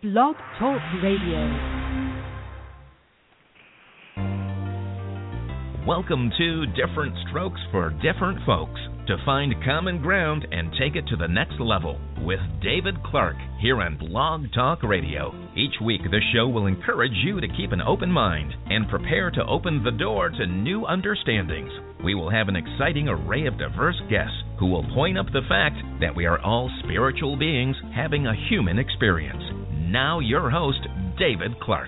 Blog Talk Radio. Welcome to Different Strokes for Different Folks, to find common ground and take it to the next level with David Clark here on Blog Talk Radio. Each week, the show will encourage you to keep an open mind and prepare to open the door to new understandings. We will have an exciting array of diverse guests who will point up the fact that we are all spiritual beings having a human experience. Now your host, David Clark.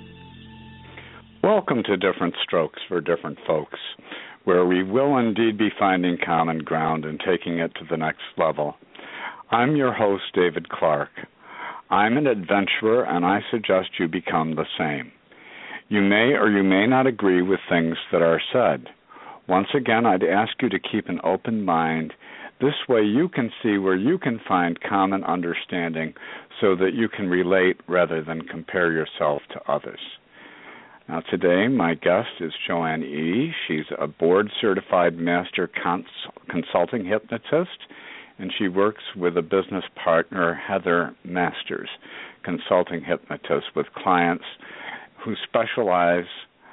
Welcome to Different Strokes for Different Folks, where we will indeed be finding common ground and taking it to the next level. I'm your host, David Clark. I'm an adventurer, and I suggest you become the same. You may or you may not agree with things that are said. Once again, I'd ask you to keep an open mind. This way you can see where you can find common understanding so that you can relate rather than compare yourself to others. Now today, my guest is Joanne Eady. She's a board-certified master consulting hypnotist, and she works with a business partner, Heather Masters, consulting hypnotist, with clients who specialize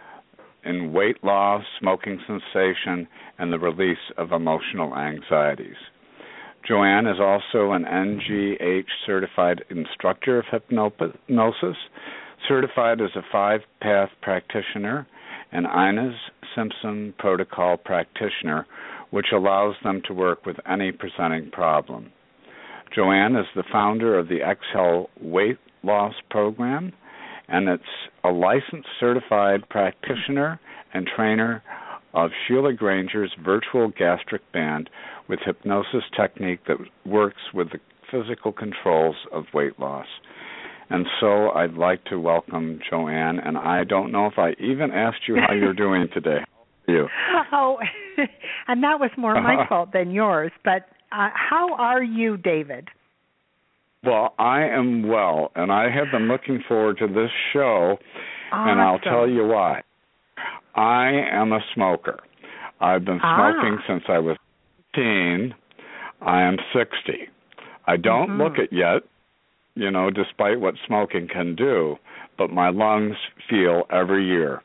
in weight loss, smoking cessation, and the release of emotional anxieties. Joanne is also an NGH-certified instructor of hypnosis, certified as a 5-path practitioner, and Inez Simpson protocol practitioner, which allows them to work with any presenting problem. Joanne is the founder of the Exhale Weight Loss Program, and it's a licensed certified practitioner and trainer of Sheila Granger's virtual gastric band with hypnosis technique that works with the physical controls of weight loss. And so I'd like to welcome Joanne, and I don't know if I even asked you how you're doing today. How are you? Oh, and that was more my fault than yours, but how are you, David? Well, I am well, and I have been looking forward to this show, and I'll tell you why. I am a smoker. I've been smoking since I was 15. I am 60. I don't look it yet, despite what smoking can do, but my lungs feel every year.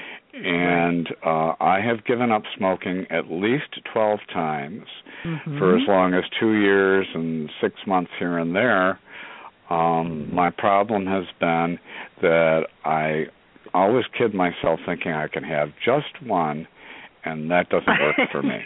And I have given up smoking at least 12 times for as long as 2 years and 6 months here and there. My problem has been that I always kid myself thinking I can have just one, and that doesn't work for me.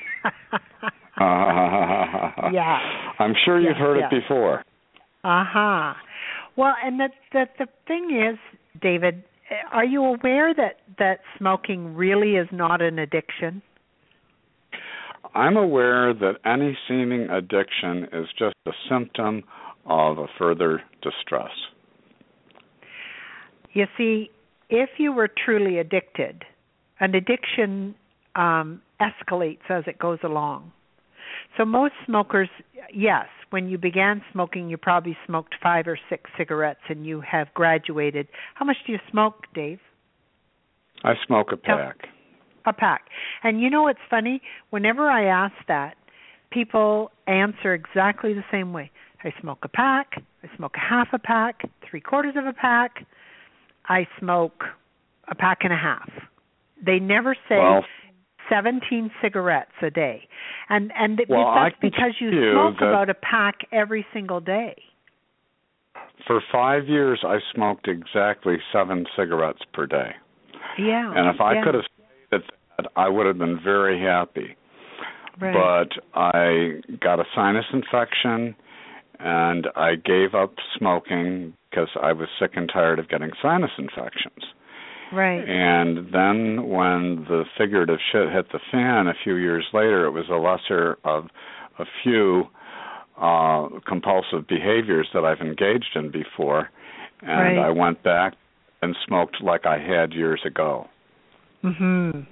Yeah. I'm sure you've heard it before. Uh-huh. Well, and the thing is, David, are you aware that smoking really is not an addiction? I'm aware that any seeming addiction is just a symptom of a further distress. You see, if you were truly addicted, an addiction escalates as it goes along. So most smokers, yes, when you began smoking, you probably smoked 5 or 6 cigarettes and you have graduated. How much do you smoke, Dave? I smoke a pack. A pack. And it's funny, whenever I ask that, people answer exactly the same way. I smoke a pack, I smoke a half a pack, 3/4 of a pack, I smoke a pack and a half. They never say 17 cigarettes a day. And that's because you smoke about a pack every single day. For 5 years, I smoked exactly 7 cigarettes per day. Yeah. And if I could have stayed at that, I would have been very happy. Right. But I got a sinus infection, and I gave up smoking because I was sick and tired of getting sinus infections. Right. And then when the figurative shit hit the fan a few years later, it was a lesser of a few compulsive behaviors that I've engaged in before. And I went back and smoked like I had years ago. And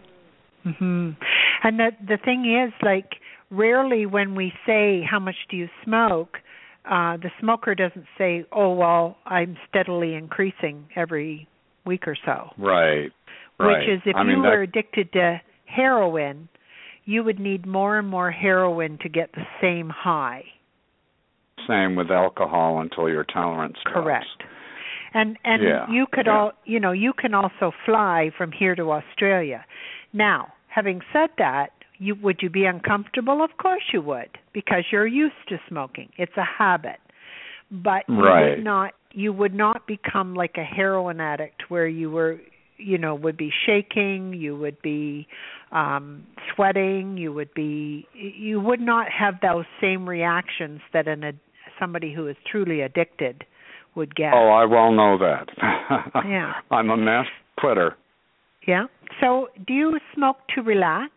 the thing is, rarely when we say, how much do you smoke, the smoker doesn't say, oh, well, I'm steadily increasing every week or so. Right. Which is, if you were addicted to heroin, you would need more and more heroin to get the same high. Same with alcohol until your tolerance drops. Correct. And yeah, you could you can also fly from here to Australia. Now, having said that, would you be uncomfortable? Of course you would, because you're used to smoking. It's a habit. But you would not become like a heroin addict where you were, would be shaking, you would be sweating, you would not have those same reactions that somebody who is truly addicted would get. Oh, I well know that. Yeah. I'm a mass quitter. Yeah. So do you smoke to relax?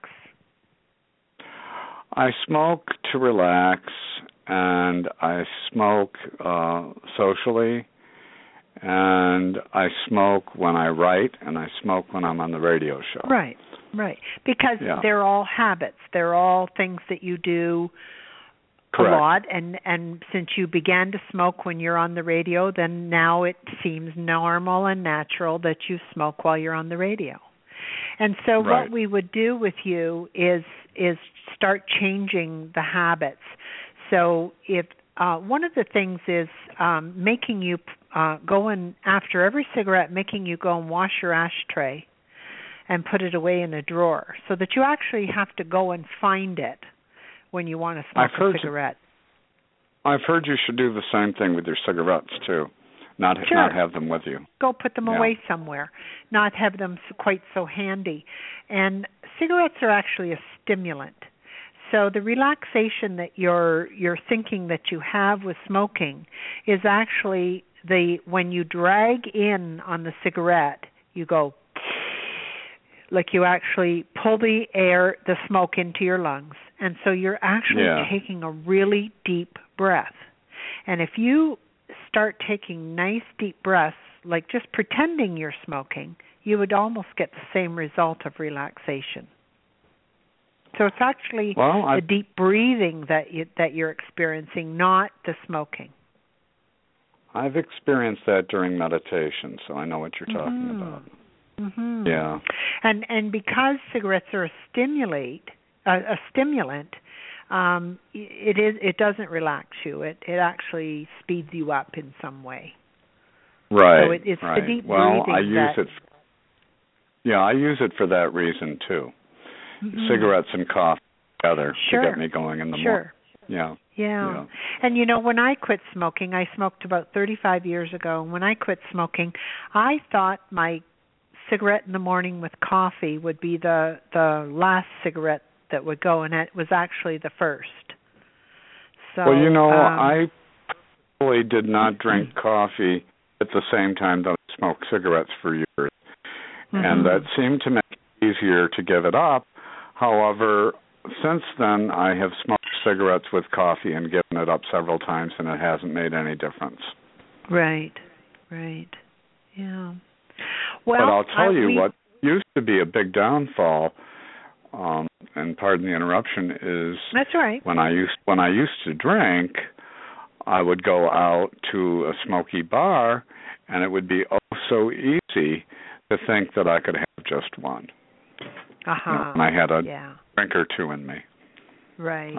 I smoke to relax, and I smoke socially, and I smoke when I write, and I smoke when I'm on the radio show. Right. Because they're all habits. They're all things that you do Correct. A lot, and since you began to smoke when you're on the radio, then now it seems normal and natural that you smoke while you're on the radio. And so what we would do with you is start changing the habits. So if one of the things is making you go in after every cigarette, making you go and wash your ashtray and put it away in a drawer, so that you actually have to go and find it when you want to smoke a cigarette. I've heard you should do the same thing with your cigarettes too. Not have them with you. Go put them away somewhere. Not have them quite so handy. And cigarettes are actually a stimulant. So the relaxation that you're thinking that you have with smoking is actually when you drag in on the cigarette, you go like you actually pull the smoke into your lungs. And so you're actually taking a really deep breath. And if you start taking nice deep breaths, like just pretending you're smoking, you would almost get the same result of relaxation. So it's actually the deep breathing that you're experiencing, not the smoking. I've experienced that during meditation, so I know what you're talking about. Mm-hmm. Yeah. And because cigarettes are a stimulant, it doesn't relax you. It actually speeds you up in some way. Right. So it's the deep breathing. I use it. Yeah, I use it for that reason too. Mm-hmm. Cigarettes and coffee together to get me going in the morning. Yeah. And when I quit smoking, I smoked about 35 years ago. And when I quit smoking, I thought my cigarette in the morning with coffee would be the last cigarette that would go, and it was actually the first. So, I really did not drink coffee at the same time that I smoked cigarettes for years. Mm-hmm. And that seemed to make it easier to give it up. However, since then, I have smoked cigarettes with coffee and given it up several times, and it hasn't made any difference. Right. Yeah. Well, but I'll tell you what used to be a big downfall, and pardon the interruption, is that's right. When I used to drink, I would go out to a smoky bar, and it would be so easy to think that I could have just one. Uh-huh. And I had a drink or two in me. Right.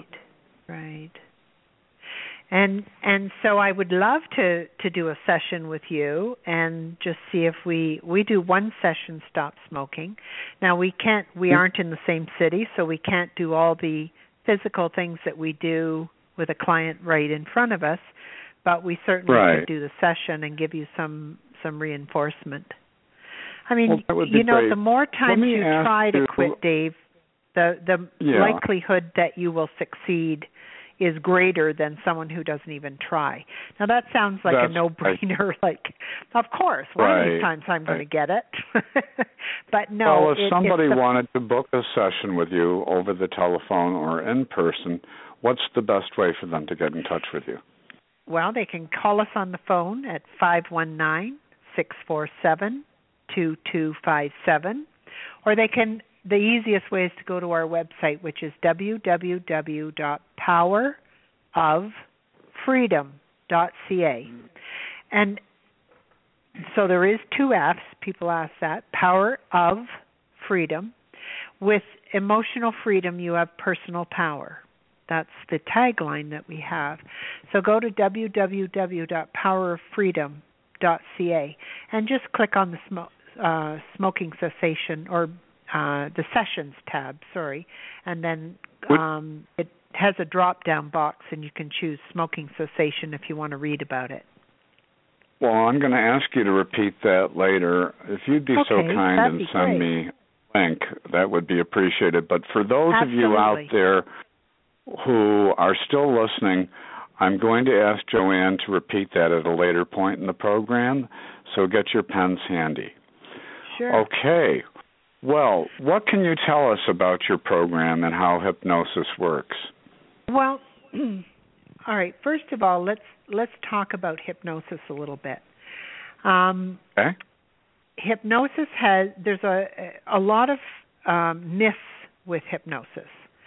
And so I would love to do a session with you and just see if we do one session, Stop Smoking. Now we aren't in the same city, so we can't do all the physical things that we do with a client right in front of us, but we certainly could do the session and give you some reinforcement. I mean, the more times you try to quit, Dave, the likelihood that you will succeed is greater than someone who doesn't even try. Now that sounds like a no-brainer. Right. Like, of course, one of these times I'm going to get it. But no. Well, if somebody wanted to book a session with you over the telephone or in person, what's the best way for them to get in touch with you? Well, they can call us on the phone at 519-647-2257, or they can. The easiest way is to go to our website, which is www.poweroffreedom.ca. And so there is 2 F's. People ask that. Power of Freedom. With emotional freedom, you have personal power. That's the tagline that we have. So go to www.poweroffreedom.ca. hypnosis.ca and just click on the smoking cessation or the sessions tab, and then it has a drop-down box and you can choose smoking cessation if you want to read about it. Well, I'm going to ask you to repeat that later. If you'd be so kind and send me a link, that would be appreciated. But for those of you out there who are still listening, I'm going to ask Joanne to repeat that at a later point in the program, so get your pens handy. Sure. Okay. Well, what can you tell us about your program and how hypnosis works? Well, all right. First of all, let's talk about hypnosis a little bit. Okay. Hypnosis there's a lot of myths with hypnosis.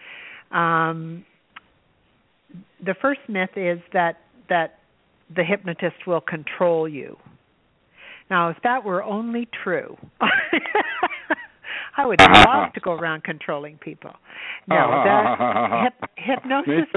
The first myth is that the hypnotist will control you. Now, if that were only true, I would love to go around controlling people. No, hypnosis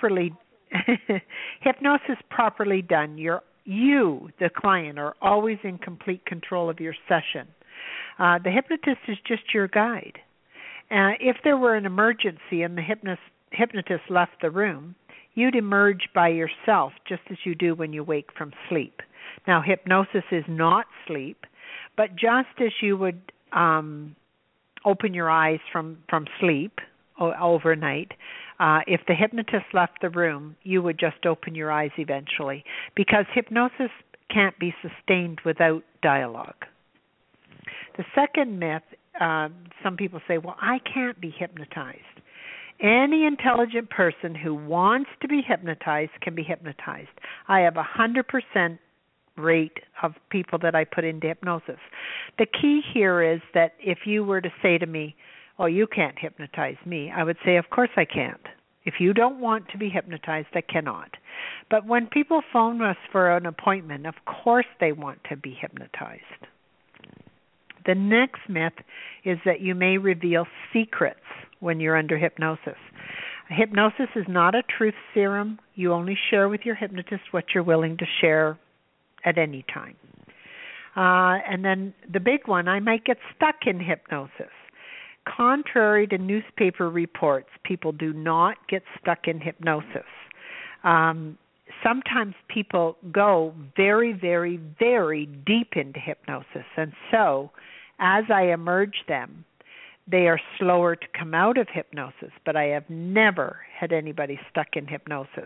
properly done, you, the client, are always in complete control of your session. The hypnotist is just your guide. If there were an emergency and the hypnotist left the room, you'd emerge by yourself, just as you do when you wake from sleep. Now, hypnosis is not sleep, but just as you would open your eyes from sleep overnight, if the hypnotist left the room, you would just open your eyes eventually, because hypnosis can't be sustained without dialogue. The second myth, some people say, well, I can't be hypnotized. Any intelligent person who wants to be hypnotized can be hypnotized. I have 100% rate of people that I put into hypnosis. The key here is that if you were to say to me, oh, you can't hypnotize me, I would say, of course I can't. If you don't want to be hypnotized, I cannot. But when people phone us for an appointment, of course they want to be hypnotized. The next myth is that you may reveal secrets when you're under hypnosis. Hypnosis is not a truth serum. You only share with your hypnotist what you're willing to share at any time. And then the big one, I might get stuck in hypnosis. Contrary to newspaper reports, people do not get stuck in hypnosis. Sometimes people go very, very, very deep into hypnosis, and so as I emerge them, they are slower to come out of hypnosis, but I have never had anybody stuck in hypnosis.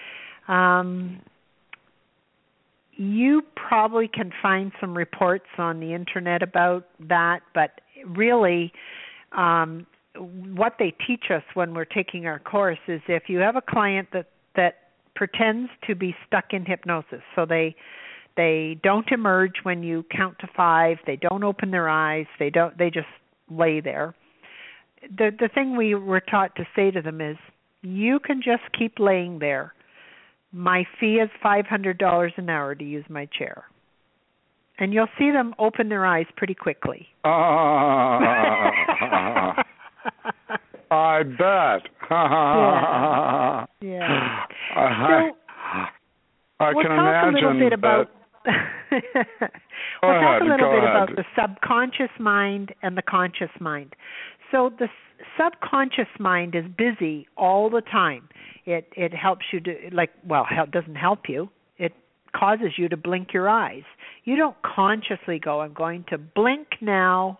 You probably can find some reports on the internet about that, but really what they teach us when we're taking our course is if you have a client that pretends to be stuck in hypnosis, so they don't emerge when you count to 5, they don't open their eyes, they just lay there. The thing we were taught to say to them is, you can just keep laying there. My fee is $500 an hour to use my chair. And you'll see them open their eyes pretty quickly. I bet. Yeah. I can imagine about we'll talk a little bit ahead. about the subconscious mind and the conscious mind. So the subconscious mind is busy all the time. It helps you to, it doesn't help you. It causes you to blink your eyes. You don't consciously go, I'm going to blink now.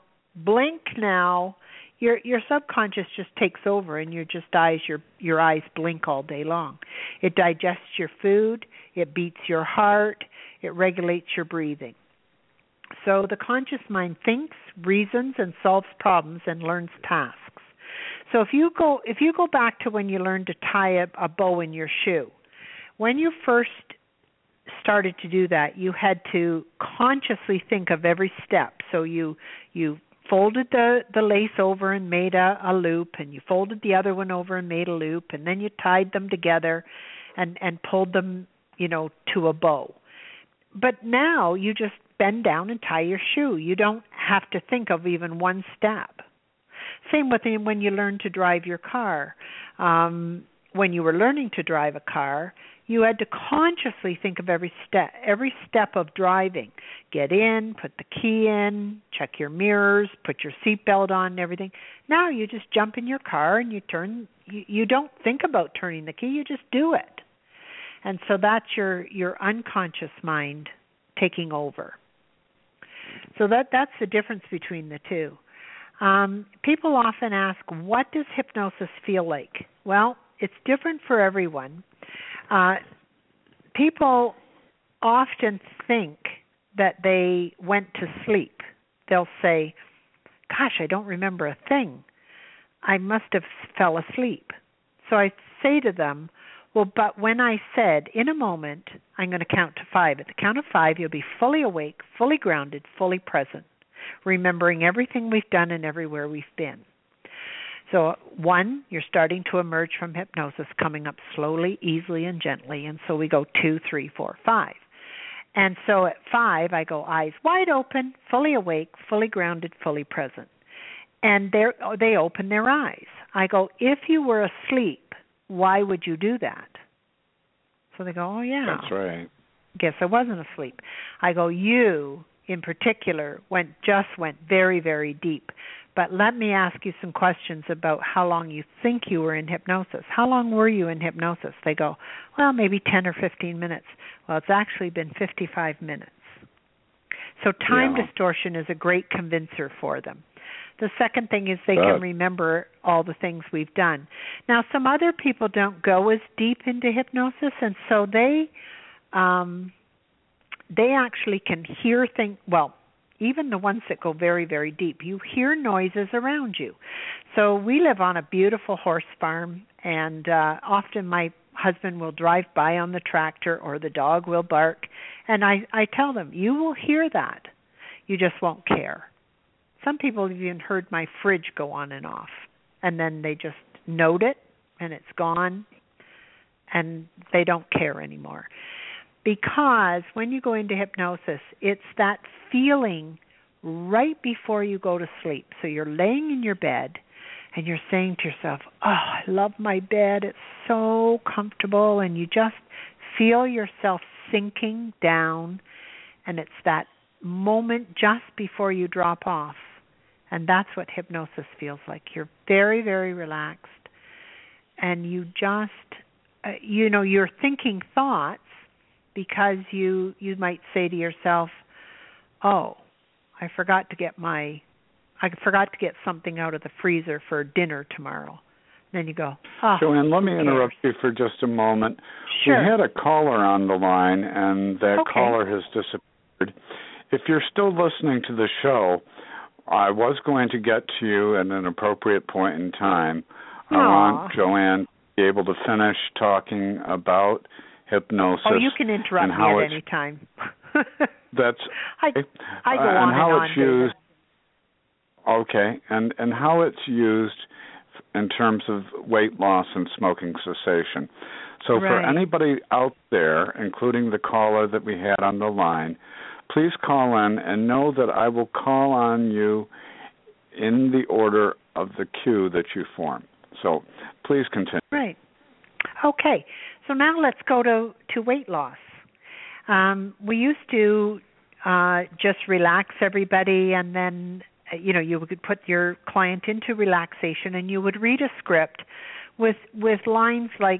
Your subconscious just takes over, and your eyes blink all day long. It digests your food, it beats your heart, it regulates your breathing. So the conscious mind thinks, reasons, and solves problems and learns tasks. So if you go back to when you learned to tie a bow in your shoe, when you first started to do that, you had to consciously think of every step. So you folded the lace over and made a loop, and you folded the other one over and made a loop, and then you tied them together and pulled them, to a bow. But now you just bend down and tie your shoe. You don't have to think of even one step. Same with when you learn to drive your car. When you were learning to drive a car, You had to consciously think of every step of driving. Get in, put the key in, check your mirrors, put your seatbelt on and everything. Now you just jump in your car and you turn. You don't think about turning the key, you just do it. And so that's your unconscious mind taking over. So that's the difference between the two. People often ask, what does hypnosis feel like? Well, it's different for everyone. People often think that they went to sleep. They'll say, gosh, I don't remember a thing. I must have fell asleep. So I say to them, well, but when I said, in a moment, I'm going to count to 5. At the count of 5, you'll be fully awake, fully grounded, fully present, remembering everything we've done and everywhere we've been. So 1, you're starting to emerge from hypnosis, coming up slowly, easily, and gently. And so we go 2, 3, 4, 5. And so at 5, I go eyes wide open, fully awake, fully grounded, fully present. And they open their eyes. I go, if you were asleep, why would you do that? So they go, oh, yeah. That's right. Guess I wasn't asleep. I go, you, in particular, went very, very deep. But let me ask you some questions about how long you think you were in hypnosis. How long were you in hypnosis? They go, well, maybe 10 or 15 minutes. Well, it's actually been 55 minutes. So time distortion is a great convincer for them. The second thing is they can remember all the things we've done. Now, some other people don't go as deep into hypnosis, and so they actually can hear things. Well, even the ones that go very, very deep, you hear noises around you. So we live on a beautiful horse farm, and often my husband will drive by on the tractor or the dog will bark, and I tell them, you will hear that. You just won't care. Some people have even heard my fridge go on and off, and then they just note it, and it's gone, and they don't care anymore. Because when you go into hypnosis, it's that feeling right before you go to sleep. So you're laying in your bed, and you're saying to yourself, oh, I love my bed. It's so comfortable, and you just feel yourself sinking down, and it's that moment just before you drop off. And that's what hypnosis feels like. You're very, very relaxed, and you just, you're thinking thoughts because you might say to yourself, oh, I forgot to get something out of the freezer for dinner tomorrow. Then you go, oh. Joanne, let me interrupt you for just a moment. Sure. We had a caller on the line, and that caller has disappeared. If you're still listening to the show, I was going to get to you at an appropriate point in time. I want Joanne to be able to finish talking about hypnosis. Oh, you can interrupt me at any time. That's I go on and how it's used. Okay, and how it's used in terms of weight loss and smoking cessation. So for anybody out there, including the caller that we had on the line, please call in and know that I will call on you in the order of the queue that you form. So please continue. Right. Okay. So now let's go to weight loss. We used to just relax everybody, and then you would put your client into relaxation, and you would read a script with lines like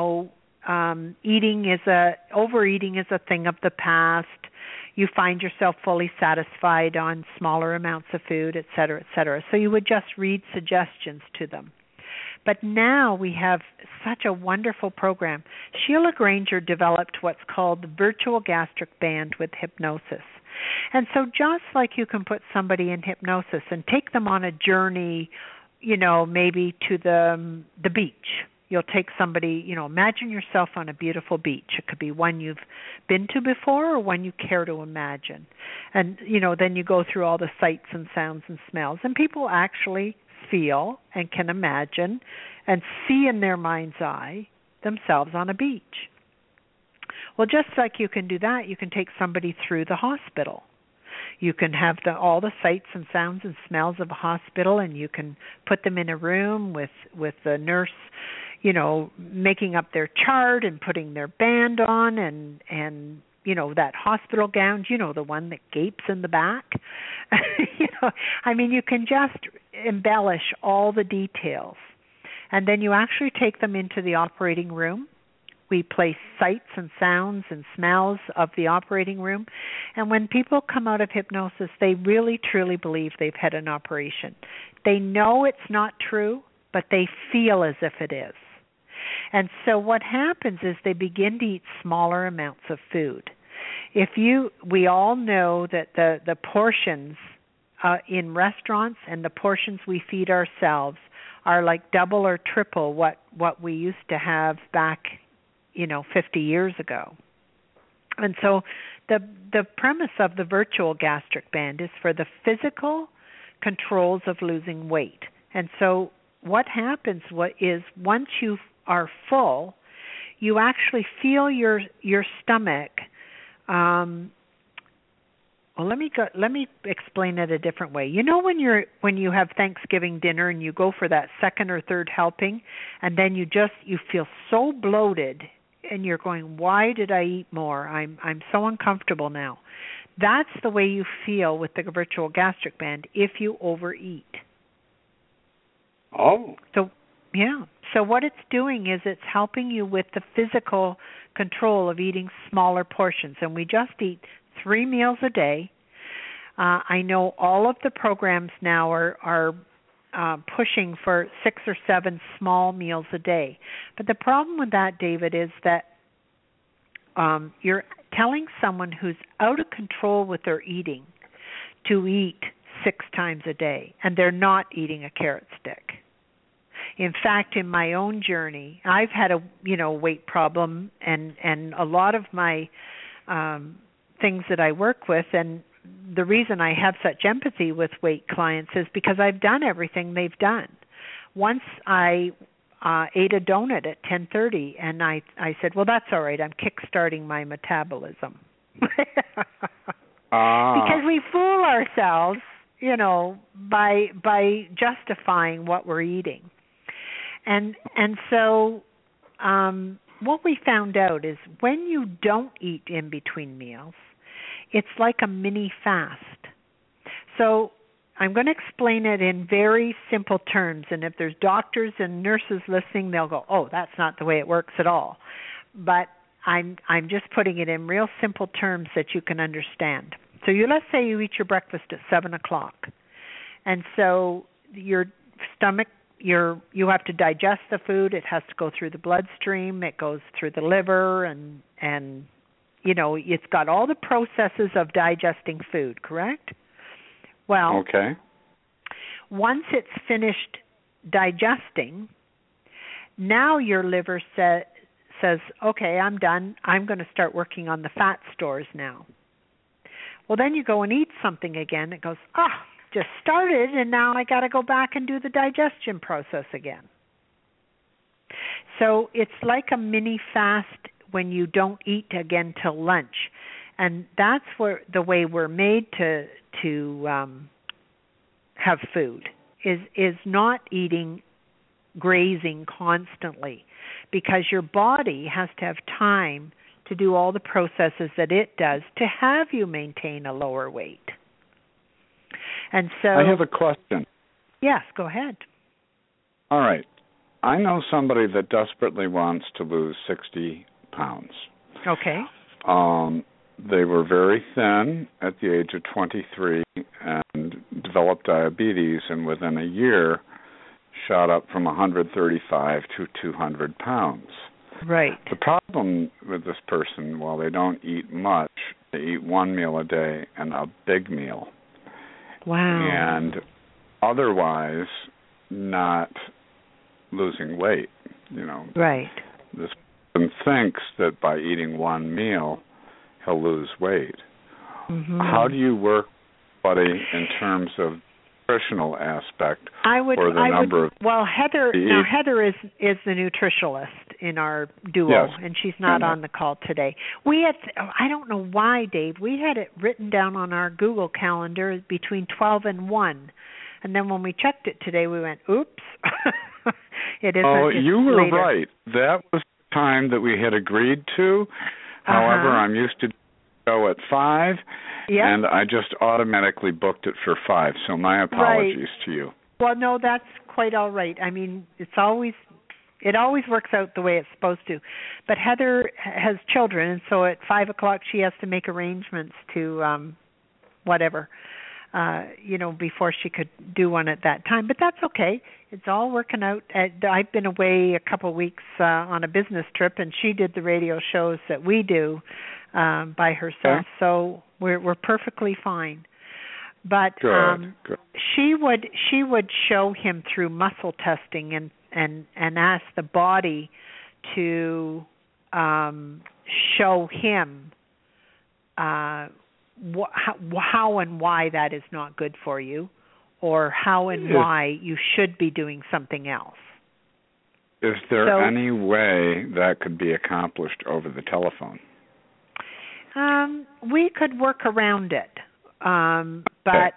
overeating is a thing of the past. You find yourself fully satisfied on smaller amounts of food, et cetera, et cetera. So you would just read suggestions to them. But now we have such a wonderful program. Sheila Granger developed what's called the virtual gastric band with hypnosis. And so just like you can put somebody in hypnosis and take them on a journey, maybe to the beach. You'll take somebody, imagine yourself on a beautiful beach. It could be one you've been to before or one you care to imagine. And, then you go through all the sights and sounds and smells. And people actually feel and can imagine and see in their mind's eye themselves on a beach. Well, just like you can do that, you can take somebody through the hospital. You can have all the sights and sounds and smells of a hospital, and you can put them in a room with the nurse, making up their chart and putting their band on and that hospital gown, the one that gapes in the back. You can just embellish all the details. And then you actually take them into the operating room. We play sights and sounds and smells of the operating room. And when people come out of hypnosis, they really, truly believe they've had an operation. They know it's not true, but they feel as if it is. And so what happens is they begin to eat smaller amounts of food. We all know that the portions in restaurants and the portions we feed ourselves are like double or triple what we used to have back 50 years ago. And so the premise of the virtual gastric band is for the physical controls of losing weight. And so what happens is once you are full, you actually feel your stomach. Let me explain it a different way. When you have Thanksgiving dinner and you go for that second or third helping, and then you feel so bloated, and you're going, why did I eat more? I'm so uncomfortable now. That's the way you feel with the virtual gastric band if you overeat. Oh. So what it's doing is it's helping you with the physical control of eating smaller portions. And we just eat 3 meals a day. I know all of the programs now are pushing for 6 or 7 small meals a day. But the problem with that, David, is that you're telling someone who's out of control with their eating to eat 6 times a day, and they're not eating a carrot stick. In fact, in my own journey, I've had a weight problem, and a lot of my things that I work with, and the reason I have such empathy with weight clients is because I've done everything they've done. Once I ate a donut at 10:30, and I said, well, that's all right. I'm kickstarting my metabolism. Because we fool ourselves, by justifying what we're eating. And so what we found out is when you don't eat in between meals, it's like a mini fast. So I'm going to explain it in very simple terms, and if there's doctors and nurses listening, they'll go, oh, that's not the way it works at all. But I'm just putting it in real simple terms that you can understand. So let's say you eat your breakfast at 7 o'clock, and so your stomach, you have to digest the food. It has to go through the bloodstream. It goes through the liver, and it's got all the processes of digesting food, correct? Well, okay. Once it's finished digesting, now your liver says, okay, I'm done. I'm going to start working on the fat stores now. Well, then you go and eat something again. It goes, just started, and now I got to go back and do the digestion process again. So it's like a mini fast when you don't eat again till lunch. And that's the way we're made to have food is not eating, grazing constantly, because your body has to have time to do all the processes that it does to have you maintain a lower weight. And so I have a question. Yes, go ahead. All right. I know somebody that desperately wants to lose 60 pounds. Okay. They were very thin at the age of 23 and developed diabetes, and within a year shot up from 135 to 200 pounds. Right. The problem with this person, while they don't eat much, they eat 1 meal a day and a big meal. Wow. And otherwise not losing weight, Right. This person thinks that by eating 1 meal, he'll lose weight. Mm-hmm. How do you work, buddy, in terms of nutritional aspect Well, Heather is the nutritionalist in our duo, yes. And she's not on the call today. I don't know why, Dave, we had it written down on our Google calendar between 12 and 1. And then when we checked it today, we went, oops. It isn't. Oh, you were later. right. That was the time that we had agreed to. However, I'm used to go at 5, and I just automatically booked it for 5. So my apologies to you. Well, no, that's quite all right. I mean, it always works out the way it's supposed to. But Heather has children, and so at 5 o'clock she has to make arrangements to whatever, before she could do one at that time. But that's okay. It's all working out. I've been away a couple of weeks on a business trip, and she did the radio shows that we do by herself. So we're perfectly fine. But Good. she would show him through muscle testing and ask the body to show him how and why that is not good for you, or how and why you should be doing something else. Is there any way that could be accomplished over the telephone? We could work around it. But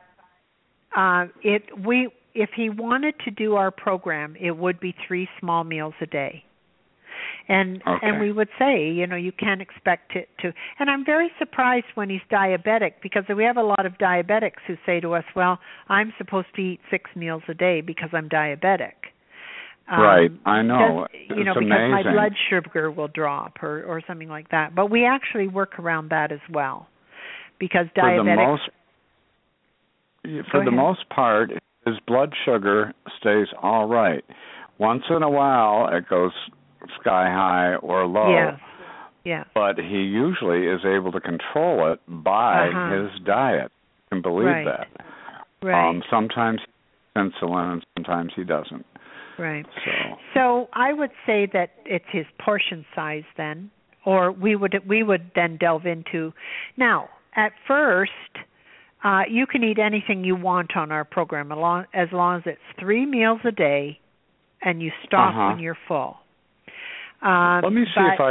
if he wanted to do our program, it would be 3 small meals a day. And we would say, you can't expect it to. And I'm very surprised when he's diabetic, because we have a lot of diabetics who say to us, well, I'm supposed to eat 6 meals a day because I'm diabetic. Right, I know. Because amazing. My blood sugar will drop or something like that. But we actually work around that as well, because diabetics. For the most part, his blood sugar stays all right. Once in a while, it goes sky high or low. Yeah. But he usually is able to control it by his diet. You can believe that. Right. Sometimes he has insulin and sometimes he doesn't. Right. So I would say that it's his portion size then, or we would then delve into. Now, at first, you can eat anything you want on our program as long as it's 3 meals a day, and you stop when you're full. Let me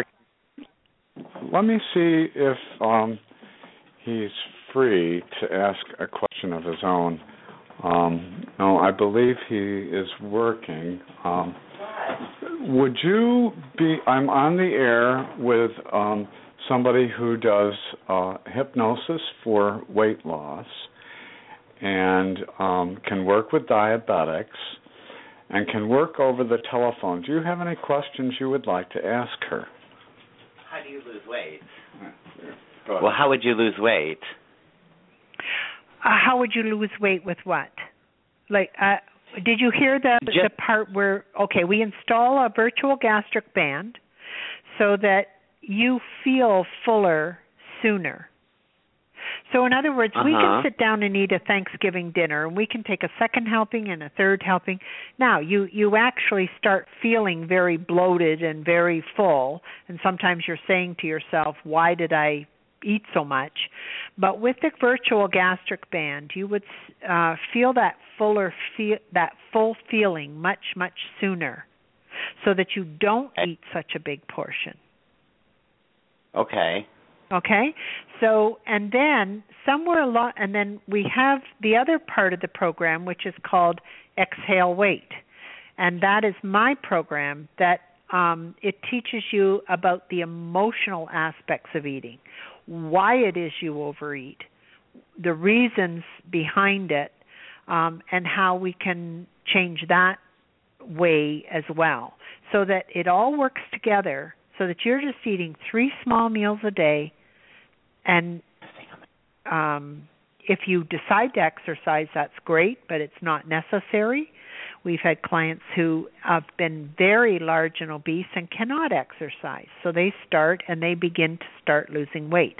see if he's free to ask a question of his own. No, I believe he is working. Would you be? I'm on the air with somebody who does hypnosis for weight loss and can work with diabetics and can work over the telephone. Do you have any questions you would like to ask her? How do you lose weight? Well, how would you lose weight? How would you lose weight with what? Did you hear the part where, we install a virtual gastric band so that you feel fuller sooner. So in other words, we can sit down and eat a Thanksgiving dinner, and we can take a second helping and a third helping. Now, you actually start feeling very bloated and very full, and sometimes you're saying to yourself, why did I eat so much? But with the virtual gastric band, you would feel that full feeling much, much sooner, so that you don't eat such a big portion. Okay. So, and then and then we have the other part of the program, which is called Exhale Weight. And that is my program that it teaches you about the emotional aspects of eating, why it is you overeat, the reasons behind it, and how we can change that way as well, so that it all works together, so that you're just eating 3 small meals a day. And if you decide to exercise, that's great, but it's not necessary. We've had clients who have been very large and obese and cannot exercise, so they begin to losing weight.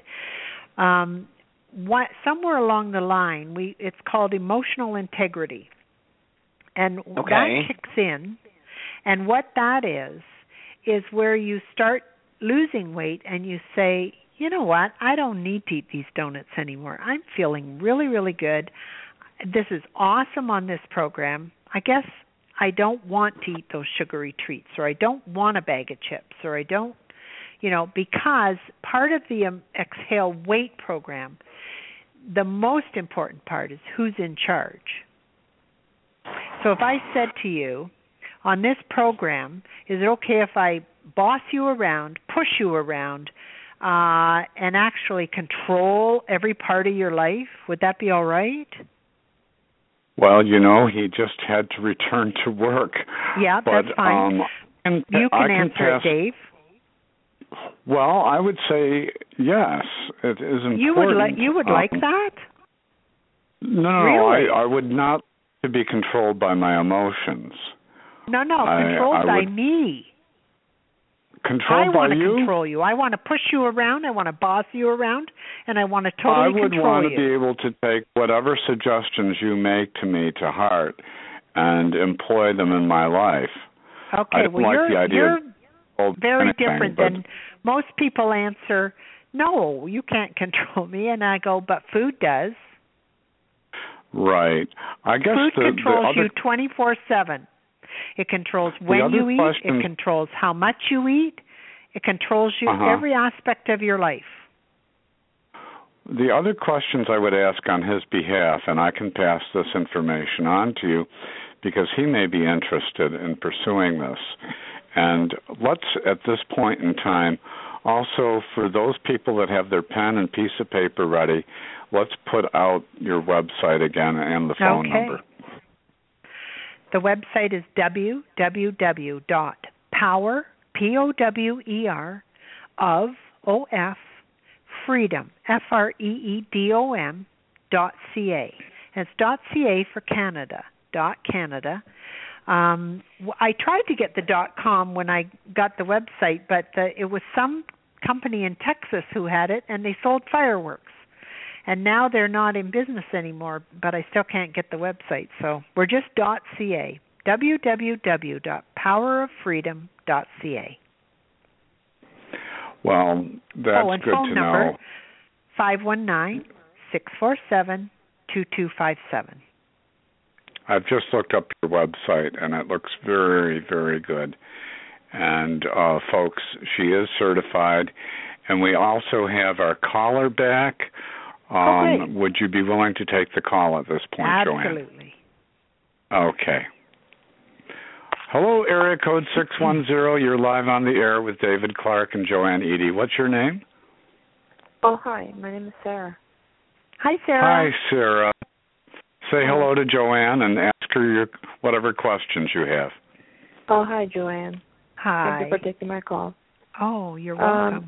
Somewhere along the line, it's called emotional integrity, and that kicks in. And what that is where you start losing weight and you say, you know what, I don't need to eat these donuts anymore. I'm feeling really, really good. This is awesome on this program. I guess I don't want to eat those sugary treats, or I don't want a bag of chips, or I don't, because part of the Exhale Weight program, the most important part is who's in charge. So if I said to you, on this program, is it okay if I boss you around, push you around, and actually control every part of your life? Would that be all right? Well, he just had to return to work. Yeah, that's fine. You can answer it, Dave. Well, I would say yes. It is important. You would like that? No, really? I would not to be controlled by my emotions. No, controlled by me. Controlled by you? I want to control you. I want to push you around. I want to boss you around, and I want to totally control you. I would want to be able to take whatever suggestions you make to me to heart and employ them in my life. Okay, I don't like the idea you're very different than most people answer, no, you can't control me. And I go, but food does. Right. I guess food controls you 24/7. It controls when you eat. It controls how much you eat. It controls you every aspect of your life. The other questions I would ask on his behalf, and I can pass this information on to you because he may be interested in pursuing this. And let's, at this point in time, also for those people that have their pen and piece of paper ready, let's put out your website again and the phone number. The website is www.power, P-O-W-E-R, of freedom, FREEDOM.ca. And it's .ca for Canada, .Canada. I tried to get the .com when I got the website, but it was some company in Texas who had it, and they sold fireworks. And now they're not in business anymore, but I still can't get the website. So we're just .ca, www.poweroffreedom.ca. Well, that's good to know. 519-647-2257. I've just looked up your website, and it looks very, very good. And, folks, she is certified. And we also have our caller back. Would you be willing to take the call at this point, Joanne? Absolutely. Okay. Hello, area code 610. You're live on the air with David Clark and Joanne Eady. What's your name? Oh, hi. My name is Sarah. Hi, Sarah. Hi, Sarah. Say hello to Joanne and ask her whatever questions you have. Oh, hi, Joanne. Hi. Thank you for taking my call. Oh, you're welcome.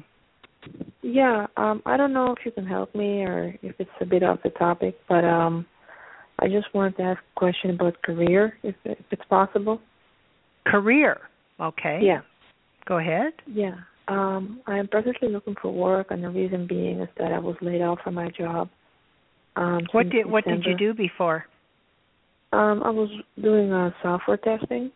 I don't know if you can help me or if it's a bit off the topic, but I just wanted to ask a question about career, if it's possible. Career? Okay. Yeah. Go ahead. Yeah. I am presently looking for work, and the reason being is that I was laid off from my job. What did you do before? I was doing software testing,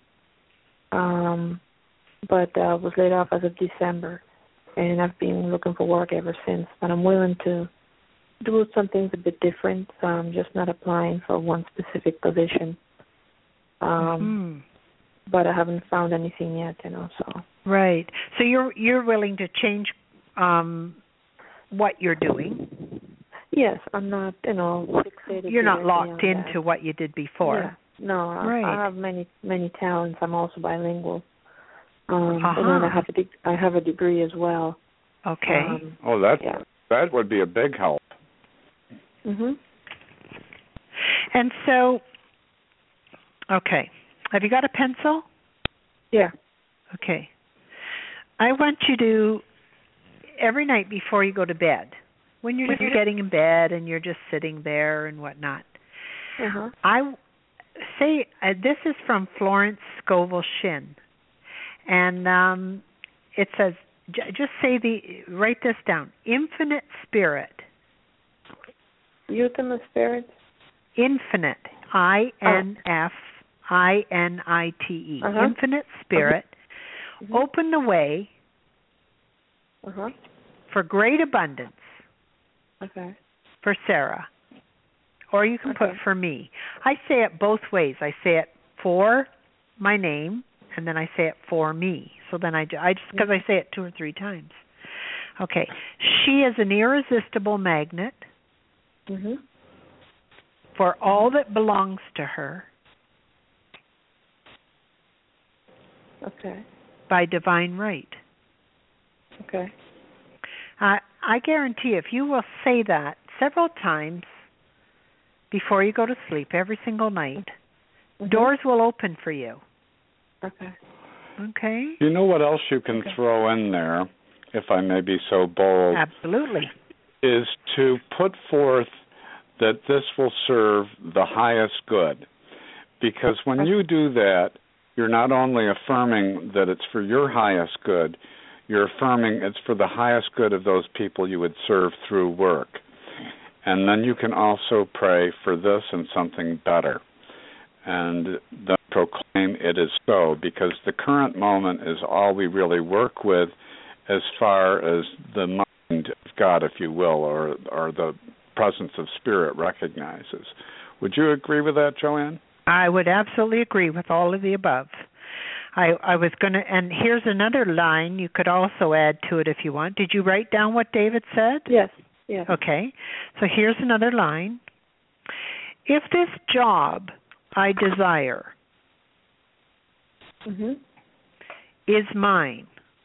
but I was laid off as of December. And I've been looking for work ever since. But I'm willing to do something a bit different. So I'm just not applying for one specific position. But I haven't found anything yet, So right. So you're willing to change what you're doing? Yes, I'm not, fixated. You're not locked into what you did before. Yeah. No, right. I have many talents. I'm also bilingual. And then I have a degree as well. Okay. That would be a big help. Mhm. And so, okay, have you got a pencil? Yeah. Okay. I want you to every night before you go to bed, when you're just getting in bed and you're just sitting there and whatnot. I say this is from Florence Scovel Shinn. And it says, just write this down, infinite spirit. Ultimate spirit? Infinite, I-N-F-I-N-I-T-E. Infinite spirit. Open the way for great abundance for Sarah. Or you can put for me. I say it both ways. I say it for my name, and then I say it for me. So then I just because I say it 2 or 3 times. Okay. She is an irresistible magnet for all that belongs to her. Okay. by divine right. Okay. I guarantee if you will say that several times before you go to sleep every single night, doors will open for you. Okay. Okay? You know what else you can throw in there, if I may be so bold? Absolutely. Is to put forth that this will serve the highest good. Because when you do that, you're not only affirming that it's for your highest good, you're affirming it's for the highest good of those people you would serve through work. And then you can also pray for this and something better. And then proclaim it is so, because the current moment is all we really work with as far as the mind of God, if you will, or the presence of Spirit recognizes. Would you agree with that, Joanne? I would absolutely agree with all of the above. I was going to, and here's another line you could also add to it if you want. Did you write down what David said? Yes. Okay, so here's another line. If this job I desire is mine,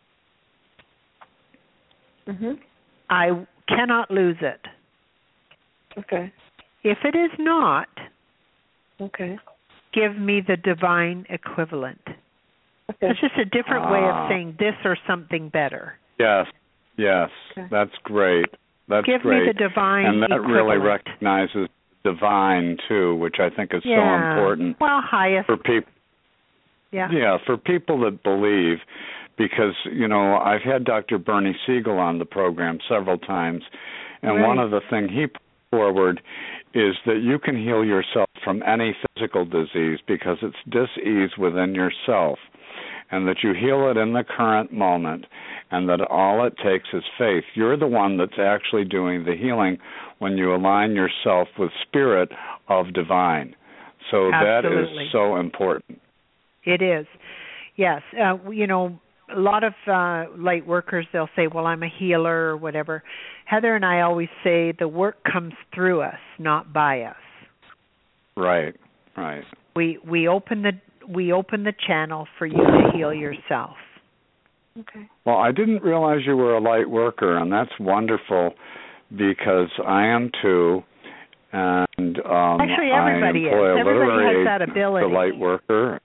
I cannot lose it. Okay. If it is not, okay, give me the divine equivalent. Okay. It's just a different way of saying this or something better. Yes, Okay. that's great. That's Give great. me the divine and that equivalent. really recognizes divine too, which I think is so important. Well, highest for people. Yeah, for people that believe, because I've had Dr. Bernie Siegel on the program several times, and one of the things he put forward is that you can heal yourself from any physical disease because it's dis-ease within yourself, and that you heal it in the current moment, and that all it takes is faith. You're the one that's actually doing the healing when you align yourself with Spirit of Divine. So Absolutely. That is so important. It is. Yes. A lot of light workers, they'll say, well, I'm a healer or whatever. Heather and I always say the work comes through us, not by us. Right. We open the channel for you to heal yourself. Okay. Well, I didn't realize you were a light worker, and that's wonderful because I am too. And actually, everybody I employ is. Everybody has that ability. The light worker.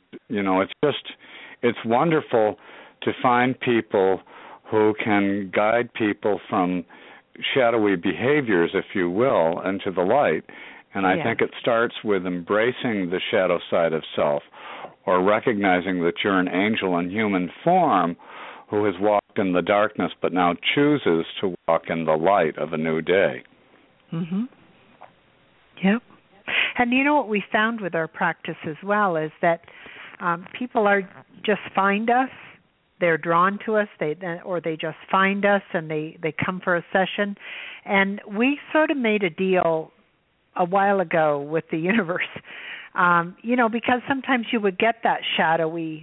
It's wonderful to find people who can guide people from shadowy behaviors, if you will, into the light. And I think it starts with embracing the shadow side of self, or recognizing that you're an angel in human form who has walked in the darkness but now chooses to walk in the light of a new day. Yep. And you know what we found with our practice as well is that people just find us, they're drawn to us, or they just find us and they come for a session. And we sort of made a deal a while ago with the universe, because sometimes you would get that shadowy,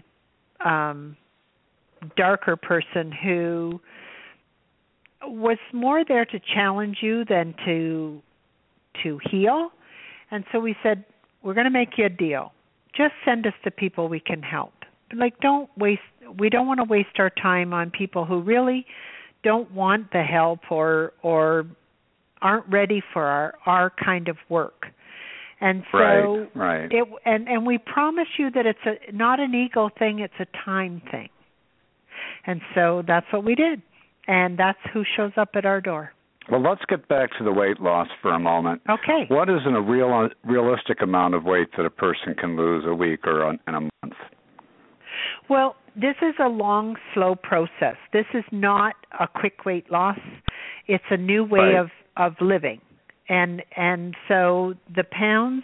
darker person who was more there to challenge you than to heal. And so we said, we're going to make you a deal. Just send us the people we can help. We don't want to waste our time on people who really don't want the help or aren't ready for our kind of work. And so right. And we promise you that it's not an ego thing, it's a time thing. And so that's what we did. And that's who shows up at our door. Well, let's get back to the weight loss for a moment. Okay. What is a realistic amount of weight that a person can lose a week or in a month? Well, this is a long, slow process. This is not a quick weight loss. It's a new way of living. And so the pounds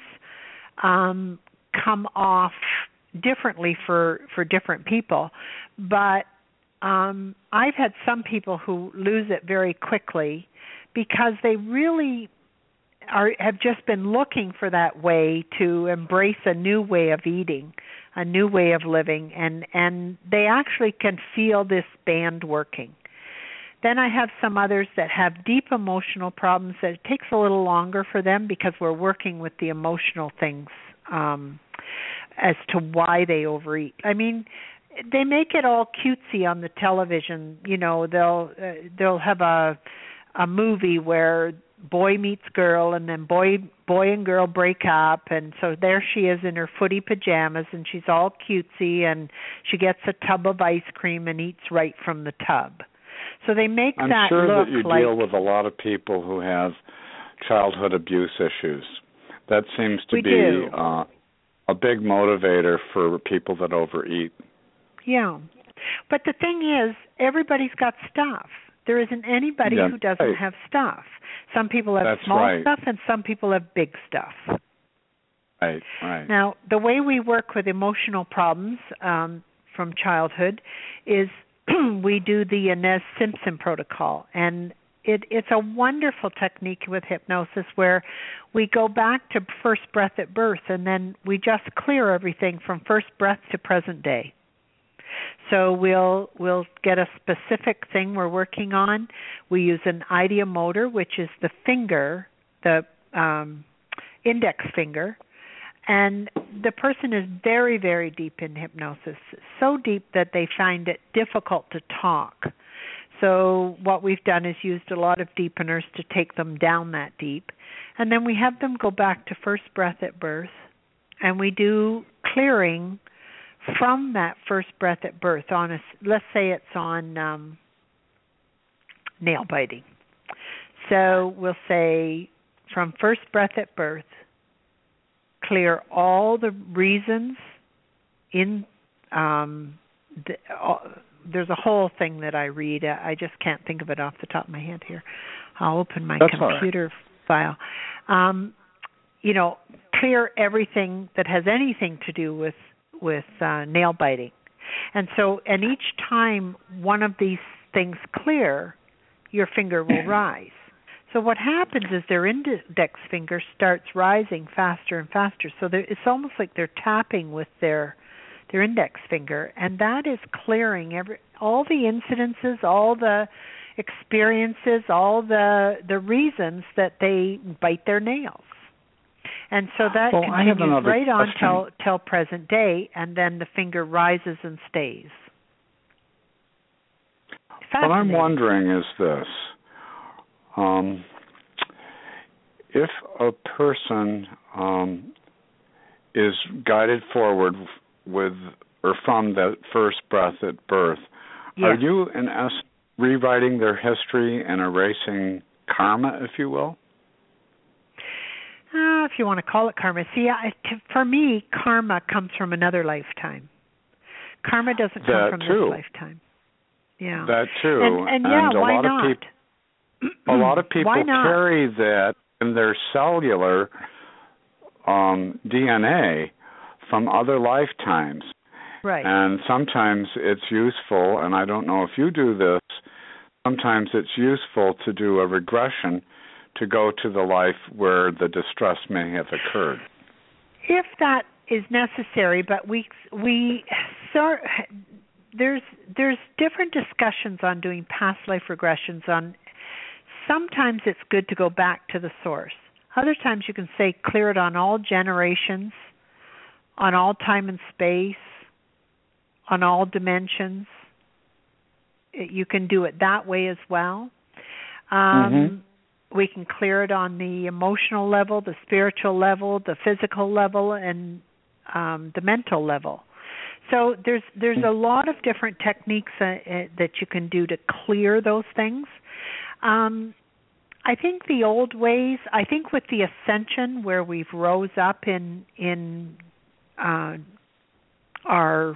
come off differently for different people. But I've had some people who lose it very quickly because they really have just been looking for that way to embrace a new way of eating, a new way of living, and they actually can feel this band working. Then I have some others that have deep emotional problems that it takes a little longer for them because we're working with the emotional things as to why they overeat. I mean, they make it all cutesy on the television. You know, they'll have a movie where boy meets girl, and then boy and girl break up, and so there she is in her footy pajamas, and she's all cutesy, and she gets a tub of ice cream and eats right from the tub. So they make I'm that sure look that you like, deal with a lot of people who have childhood abuse issues. That seems to be a big motivator for people that overeat. Yeah. But the thing is, everybody's got stuff. There isn't anybody who doesn't have stuff. Some people have small stuff, and some people have big stuff. Right. Now, the way we work with emotional problems from childhood is we do the Inez Simpson protocol, and it's a wonderful technique with hypnosis where we go back to first breath at birth, and then we just clear everything from first breath to present day. So we'll get a specific thing we're working on. We use an ideomotor, which is the finger, the index finger, and the person is very, very deep in hypnosis, so deep that they find it difficult to talk. So what we've done is used a lot of deepeners to take them down that deep. And then we have them go back to first breath at birth, and we do clearing from that first breath at birth on let's say it's on nail biting. So we'll say from first breath at birth, clear all the reasons in there's a whole thing that I read. I just can't think of it off the top of my head here. I'll open my computer file. Clear everything that has anything to do with nail biting. And each time one of these things clear, your finger will rise. So what happens is their index finger starts rising faster and faster. So it's almost like they're tapping with their index finger, and that is clearing all the incidences, all the experiences, all the reasons that they bite their nails. And so that continues right on till present day, and then the finger rises and stays. What I'm wondering is this. If a person is guided forward with or from that first breath at birth, are you in essence rewriting their history and erasing karma, if you will? If you want to call it karma. See, for me, karma comes from another lifetime. Karma doesn't come from this lifetime. Yeah. That too. And why not? A lot of people carry that in their cellular DNA from other lifetimes. Right. And sometimes it's useful, and I don't know if you do this, sometimes it's useful to do a regression to go to the life where the distress may have occurred. If that is necessary, but there's different discussions on doing past life regressions. Sometimes it's good to go back to the source. Other times you can say clear it on all generations, on all time and space, on all dimensions. You can do it that way as well. We can clear it on the emotional level, the spiritual level, the physical level, and the mental level. So there's a lot of different techniques that you can do to clear those things. I think the old ways, I think with the ascension where we've rose up in our,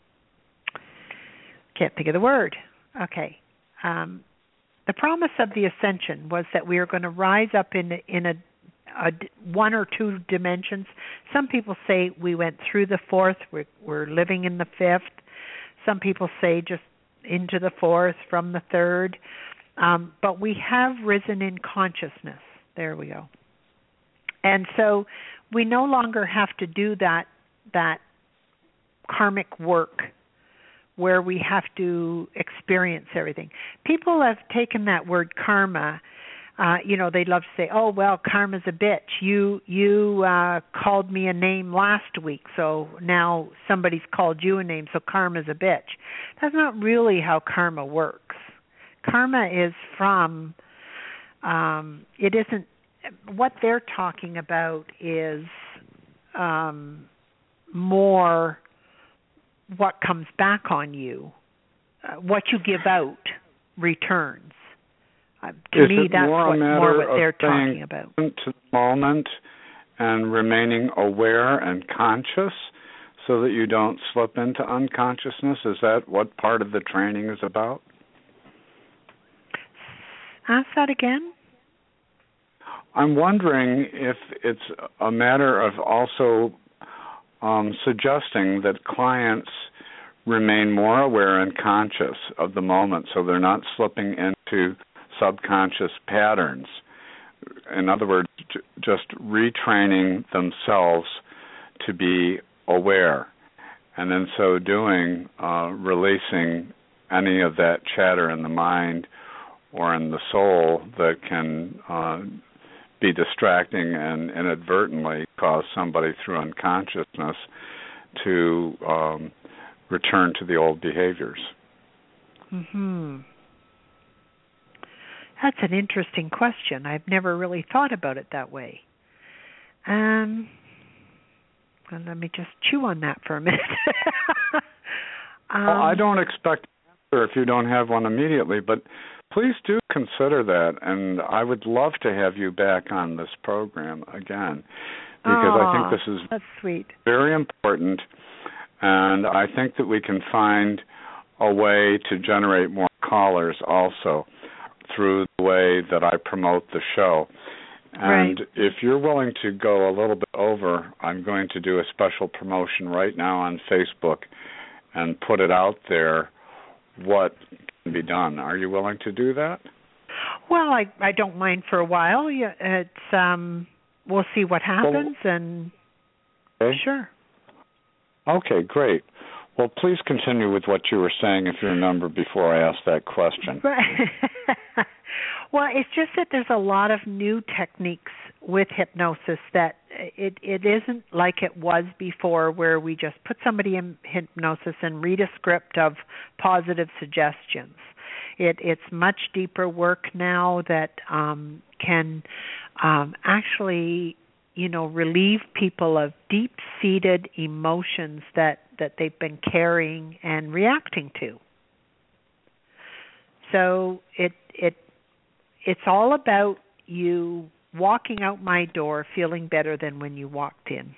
can't think of the word. Okay. The promise of the ascension was that we are going to rise up in a one or two dimensions. Some people say we went through the fourth. We're living in the fifth. Some people say just into the fourth from the third. But we have risen in consciousness. There we go. And so we no longer have to do that karmic work where we have to experience everything. People have taken that word karma They love to say, "Oh well, karma's a bitch. You called me a name last week, so now somebody's called you a name, so karma's a bitch." That's not really how karma works. Karma is from. It isn't. What they're talking about is more what comes back on you, what you give out returns. To me, that's more what they're talking about. To the moment and remaining aware and conscious so that you don't slip into unconsciousness? Is that what part of the training is about? Ask that again. I'm wondering if it's a matter of also suggesting that clients remain more aware and conscious of the moment so they're not slipping into subconscious patterns. In other words, just retraining themselves to be aware, and in so doing, releasing any of that chatter in the mind or in the soul that can be distracting and inadvertently cause somebody through unconsciousness to return to the old behaviors. Mm-hmm. That's an interesting question. I've never really thought about it that way. Well, let me just chew on that for a minute. Well, I don't expect an answer if you don't have one immediately, but please do consider that, and I would love to have you back on this program again, because I think this is that's sweet. Very important, and I think that we can find a way to generate more callers also through the way that I promote the show. And right. If you're willing to go a little bit over, I'm going to do a special promotion right now on Facebook and put it out there what can be done. Are you willing to do that? Well, I don't mind for a while. Yeah, it's we'll see what happens, and okay. Sure. Okay, great. Well, please continue with what you were saying, if you remember, before I asked that question. Well, it's just that there's a lot of new techniques with hypnosis that it isn't like it was before, where we just put somebody in hypnosis and read a script of positive suggestions. It's much deeper work now that can actually, relieve people of deep-seated emotions that they've been carrying and reacting to. So it's all about you walking out my door feeling better than when you walked in.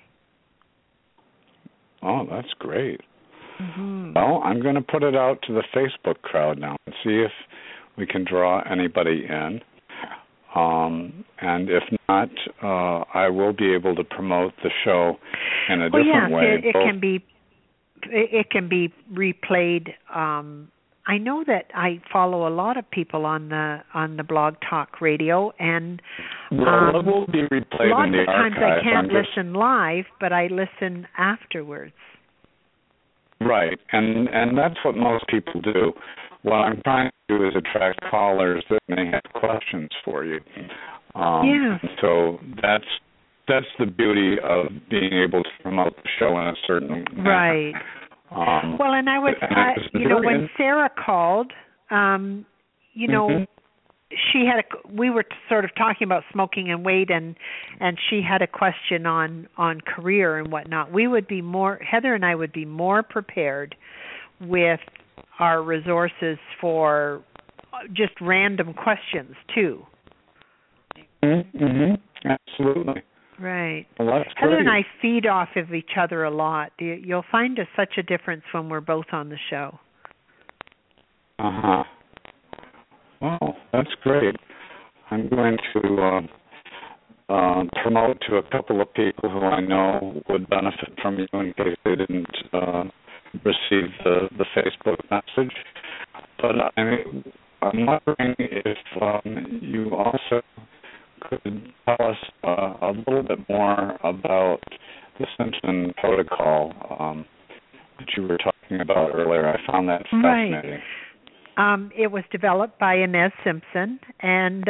Oh, that's great. Mm-hmm. Well, I'm going to put it out to the Facebook crowd now and see if we can draw anybody in. And if not, I will be able to promote the show in a different way. It can be replayed. I know that I follow a lot of people on the Blog Talk Radio, and it will be replayed lots in the of times archive. I can't listen live, but I listen afterwards. Right, and that's what most people do. What I'm trying to do is attract callers that may have questions for you. So that's the beauty of being able to promote the show in a certain manner. Right. Well, and I was, when Sarah called, mm-hmm. we were sort of talking about smoking and weight, and she had a question on career and whatnot. Heather and I would be more prepared with our resources for just random questions too. Mm-hmm. Absolutely. Right. Well, Heather and I feed off of each other a lot. You'll find such a difference when we're both on the show. Uh-huh. Wow, that's great. I'm going to promote to a couple of people who I know would benefit from you in case they didn't receive the Facebook message. But I'm wondering if you also could tell us a little bit more about the Simpson protocol that you were talking about earlier. I found that fascinating. It was developed by Inez Simpson, and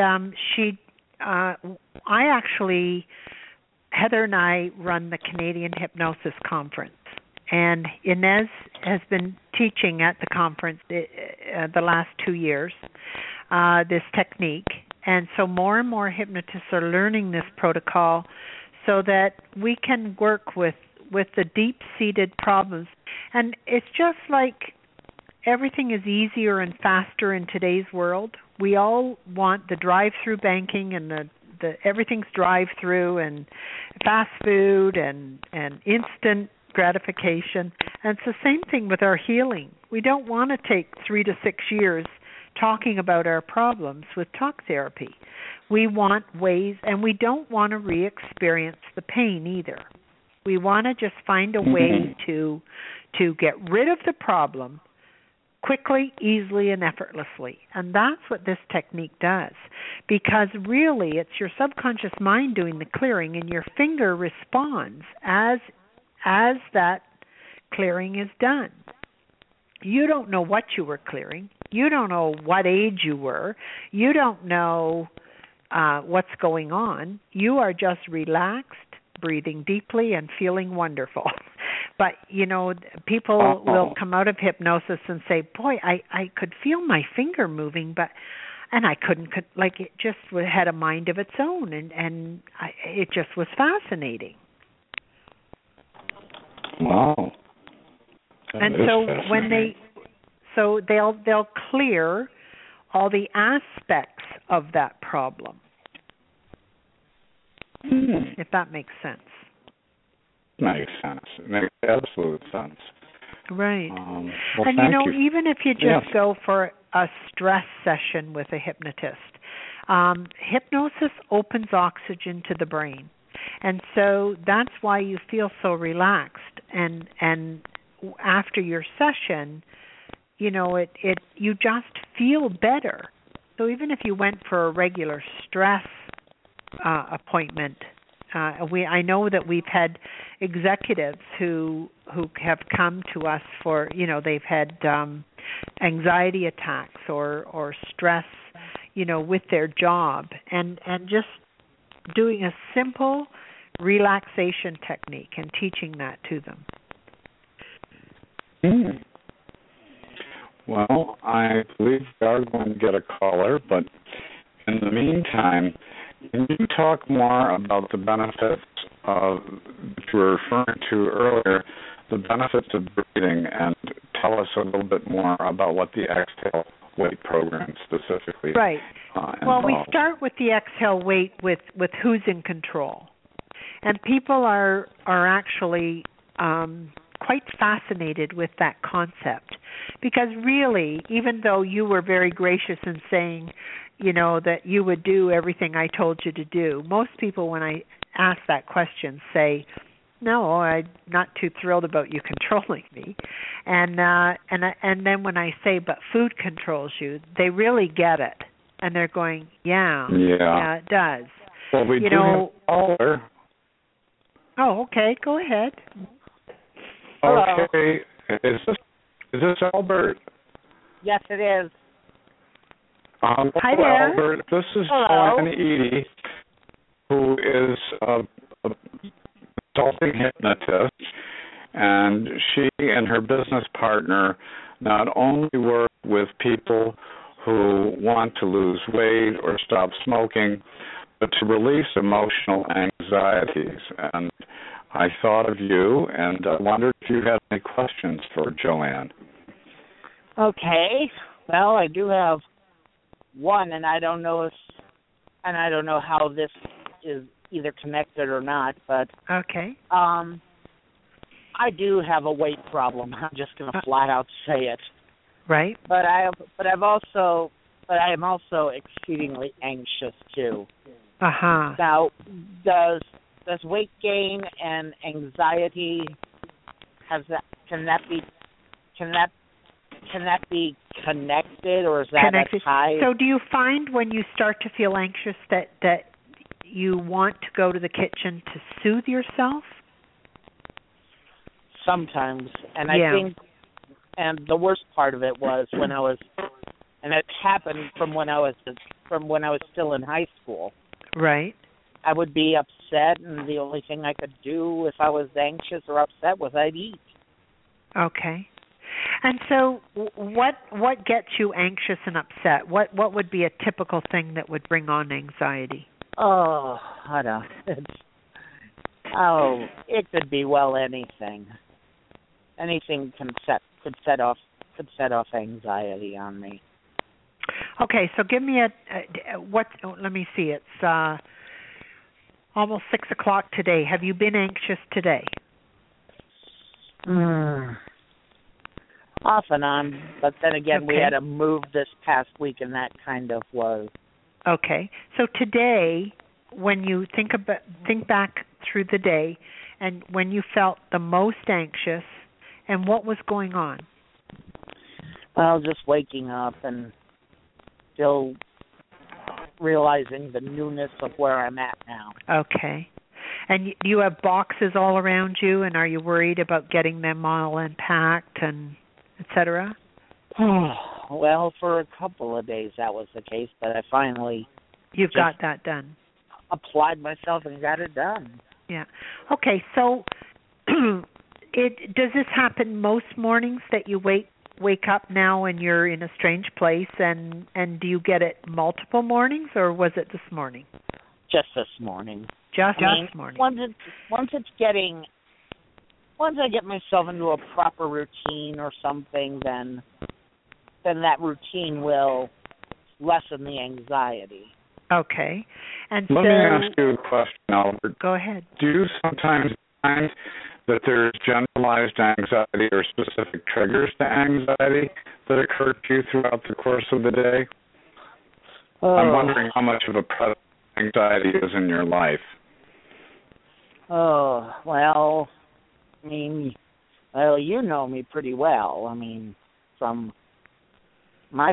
Heather and I run the Canadian Hypnosis Conference, and Inez has been teaching at the conference the last 2 years this technique, and so more and more hypnotists are learning this protocol so that we can work with the deep-seated problems. And it's just like everything is easier and faster in today's world. We all want the drive-through banking and the everything's drive-through and fast food and instant gratification. And it's the same thing with our healing. We don't want to take 3 to 6 years talking about our problems with talk therapy. We want ways, and we don't want to re-experience the pain either. We want to just find a way to get rid of the problem quickly, easily, and effortlessly. And that's what this technique does, because really it's your subconscious mind doing the clearing, and your finger responds as that clearing is done. You don't know what you were clearing. You don't know what age you were. You don't know what's going on. You are just relaxed, breathing deeply, and feeling wonderful. But, people will come out of hypnosis and say, boy, I could feel my finger moving, and I couldn't, it just had a mind of its own, and it just was fascinating. Wow. And so they'll clear all the aspects of that problem, if that makes sense. Makes sense. It makes absolute sense. Right. Well, and you. Even if you just go for a stress session with a hypnotist, hypnosis opens oxygen to the brain, and so that's why you feel so relaxed. And after your session, you just feel better. So even if you went for a regular stress appointment, I know that we've had executives who have come to us for, they've had anxiety attacks or stress, with their job, and just doing a simple relaxation technique and teaching that to them. Well, I believe we are going to get a caller, but in the meantime, can you talk more about the benefits that you were referring to earlier, the benefits of breathing, and tell us a little bit more about what the Exhale Weight program specifically Right. Well, we involves? start with the Exhale Weight with who's in control. And people are actually quite fascinated with that concept, because really, even though you were very gracious in saying, that you would do everything I told you to do, most people, when I ask that question, say, no, I'm not too thrilled about you controlling me. And then when I say, but food controls you, they really get it. And they're going, yeah, it does. Well, we do have a caller. Oh, okay. Go ahead. Hello. Okay. Is this Albert? Yes, it is. Hi there. Albert. This is Hello. Joanne Eady, who is a consulting hypnotist, and she and her business partner not only work with people who want to lose weight or stop smoking, but to release emotional anxieties. And I thought of you, and I wondered if you had any questions for Joanne. Okay. Well, I do have one, and I don't know how this is either connected or not, but Okay. I do have a weight problem. I'm just going to flat out say it. Right. But I am also exceedingly anxious too. Uh-huh. Now, does weight gain and anxiety can that be connected, or is that Connected. a tie? So do you find when you start to feel anxious that you want to go to the kitchen to soothe yourself? Sometimes, and I think, and the worst part of it was when I was and it happened from when I was still in high school. Right. I would be upset, and the only thing I could do if I was anxious or upset was I'd eat. Okay. And so what gets you anxious and upset? What would be a typical thing that would bring on anxiety? Oh, I don't. It could be anything. Anything could set off anxiety on me. Okay, so give me let me see. It's almost 6:00 today. Have you been anxious today? Off and on, but then again, Okay. we had a move this past week, and that kind of was. Okay, so today, when you think back through the day, and when you felt the most anxious, and what was going on? Well, just waking up and still realizing the newness of where I'm at now. Okay. And you have boxes all around you, and are you worried about getting them all unpacked and et cetera? Well, for a couple of days that was the case, but I finally You've got that done. Applied myself and got it done. Yeah. Okay, so does this happen most mornings that you wake up now and you're in a strange place, and do you get it multiple mornings, or was it this morning? Just this morning. Just this morning. Once I get myself into a proper routine or something, then that routine will lessen the anxiety. Okay. And Let me ask you a question, Albert. Go ahead. Do you sometimes find that there's generalized anxiety or specific triggers to anxiety that occur to you throughout the course of the day? I'm wondering how much of a present anxiety is in your life. Oh, well, I mean, you know me pretty well. I mean, from my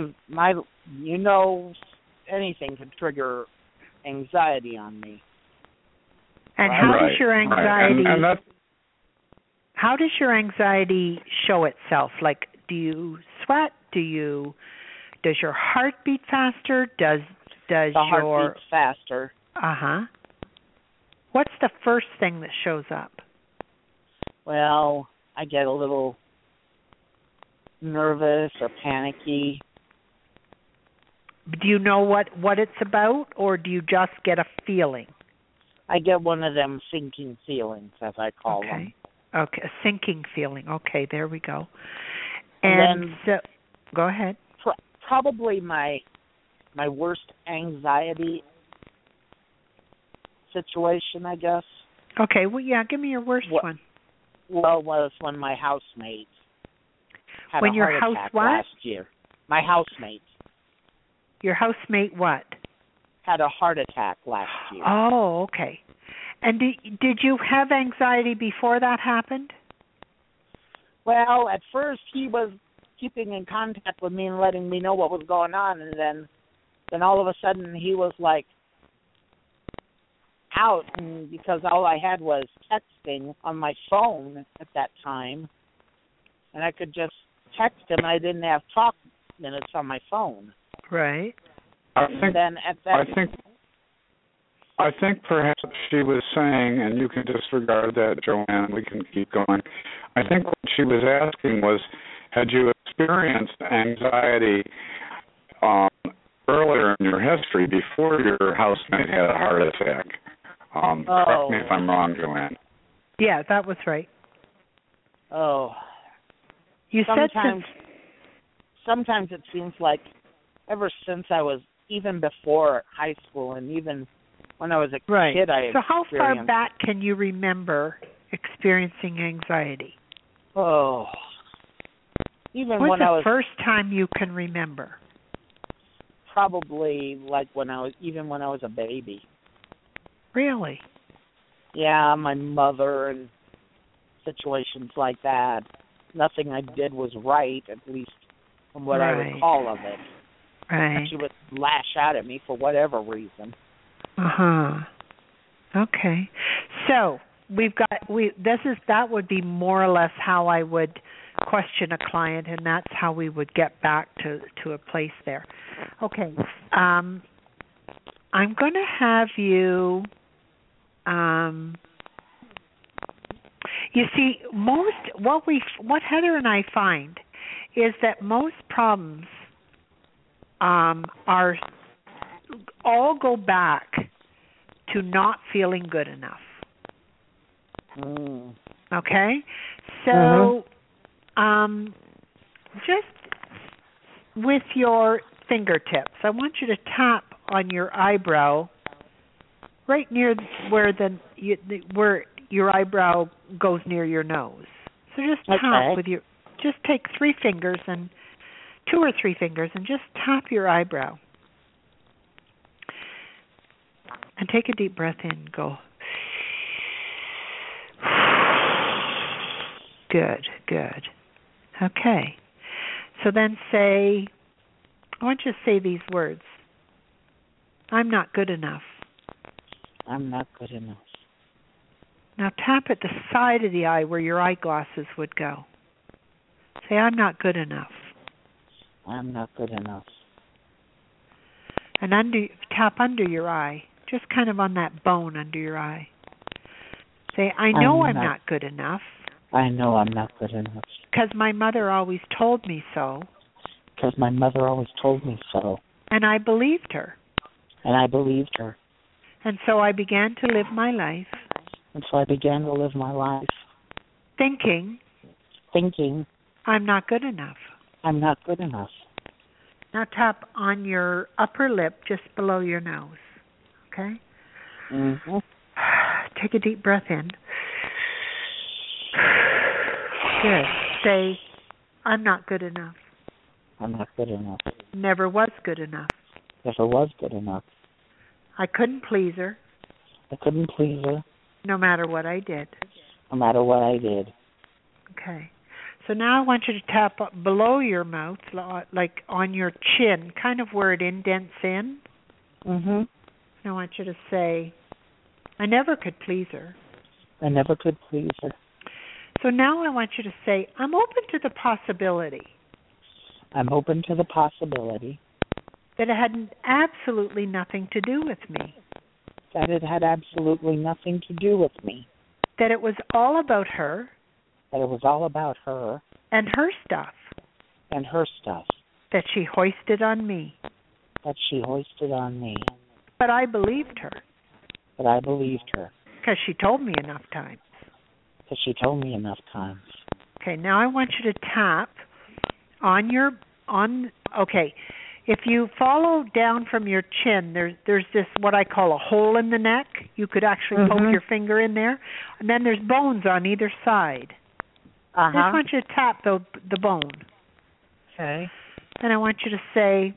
anything can trigger anxiety on me. And how does your anxiety? Right. And how does your anxiety show itself? Like, do you sweat? Does your heart beat faster? Does the heart beats faster? What's the first thing that shows up? Well, I get a little nervous or panicky. Do you know what it's about, or do you just get a feeling? I get one of them sinking feelings, as I call them. Okay, a sinking feeling. Okay, there we go. And so, go ahead. Probably my worst anxiety situation, I guess. Okay, well, yeah, give me your worst one. Well, was when my housemate had when a your heart house attack what? last year. My housemate. Your housemate what? Had a heart attack last year. Oh, okay. And did you have anxiety before that happened? Well, at first he was keeping in contact with me and letting me know what was going on, and then all of a sudden he was like out, and because all I had was texting on my phone at that time, and I could just text him. I didn't have talk minutes on my phone. Right. I think perhaps she was saying, and you can disregard that, Joanne, we can keep going. I think what she was asking was, had you experienced anxiety earlier in your history before your housemate had a heart attack? Correct me if I'm wrong, Joanne. Yeah, that was right. Oh. You said sometimes it seems like ever since I was, even before high school and even when I was a kid, So how far back can you remember experiencing anxiety? Oh. Even What's when the I was first time you can remember? Probably like when I was a baby. Really? Yeah, my mother and situations like that. Nothing I did was right, at least from what I recall of it. Right. She would lash out at me for whatever reason. Okay. So that would be more or less how I would question a client, and that's how we would get back to a place there. Okay. I'm going to have you. You see, what Heather and I find is that most problems are all go back to not feeling good enough. Okay? So just with your fingertips, I want you to tap on your eyebrow right near where your eyebrow goes near your nose. So just tap with just take 3 fingers and 2 or 3 fingers and just tap your eyebrow. And take a deep breath in. Go. Good. Okay. So then I want you to say these words. I'm not good enough. I'm not good enough. Now tap at the side of the eye where your eyeglasses would go. Say, I'm not good enough. I'm not good enough. And tap under your eye, just kind of on that bone under your eye. Say, I know I'm not good enough. I know I'm not good enough. Because my mother always told me so. Because my mother always told me so. And I believed her. And so I began to live my life. Thinking. I'm not good enough. I'm not good enough. Now tap on your upper lip just below your nose. Okay? Mm-hmm. Take a deep breath in. Good. Say, I'm not good enough. I'm not good enough. Never was good enough. Never was good enough. I couldn't please her. I couldn't please her. No matter what I did. No matter what I did. Okay. So now I want you to tap up below your mouth, like on your chin, kind of where it indents in. Mm-hmm. And I want you to say, I never could please her. I never could please her. So now I want you to say, I'm open to the possibility. I'm open to the possibility. That it had absolutely nothing to do with me. That it had absolutely nothing to do with me. That it was all about her. That it was all about her. And her stuff. And her stuff. That she hoisted on me. That she hoisted on me. But I believed her. But I believed her. Because she told me enough times. Because she told me enough times. Okay, now I want you to tap on okay. If you follow down from your chin, there's this, what I call a hole in the neck. You could actually poke your finger in there. And then there's bones on either side. I just want you to tap the bone. Okay. And I want you to say,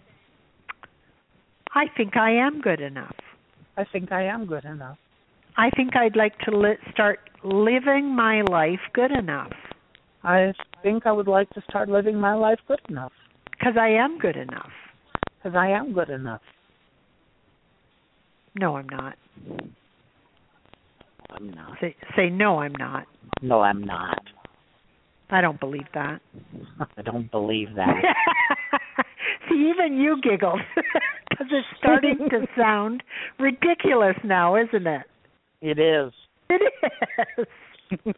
I think I am good enough. I think I am good enough. I think I'd like to start living my life good enough. I think I would like to start living my life good enough. Because I am good enough. Because I am good enough. No, I'm not. I'm not. Say no, I'm not. No, I'm not. I don't believe that. I don't believe that. See, even you giggled. Because it's starting to sound ridiculous now, isn't it? It is. It is.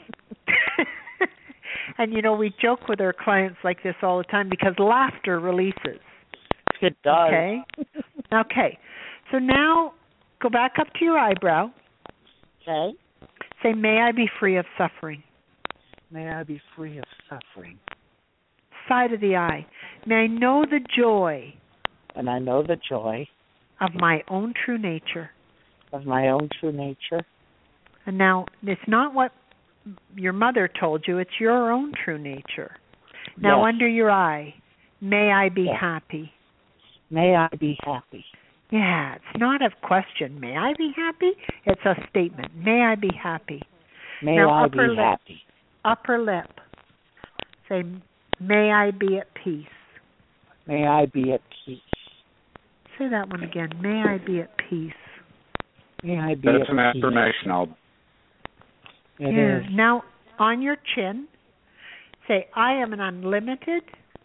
And, we joke with our clients like this all the time because laughter releases. It does. Okay. So now go back up to your eyebrow. Okay. Say, may I be free of suffering. May I be free of suffering. Side of the eye. May I know the joy. And I know the joy. Of my own true nature. Of my own true nature. And now, it's not what your mother told you, it's your own true nature. Now, under your eye, may I be happy. May I be happy. Yeah, it's not a question. May I be happy? It's a statement. May I be happy. May I be happy. Upper lip. Say, may I be at peace. May I be at peace. Say that one again. May I be at peace. May I be That's at an peace. affirmation. It is. Now, on your chin, say, I am an unlimited,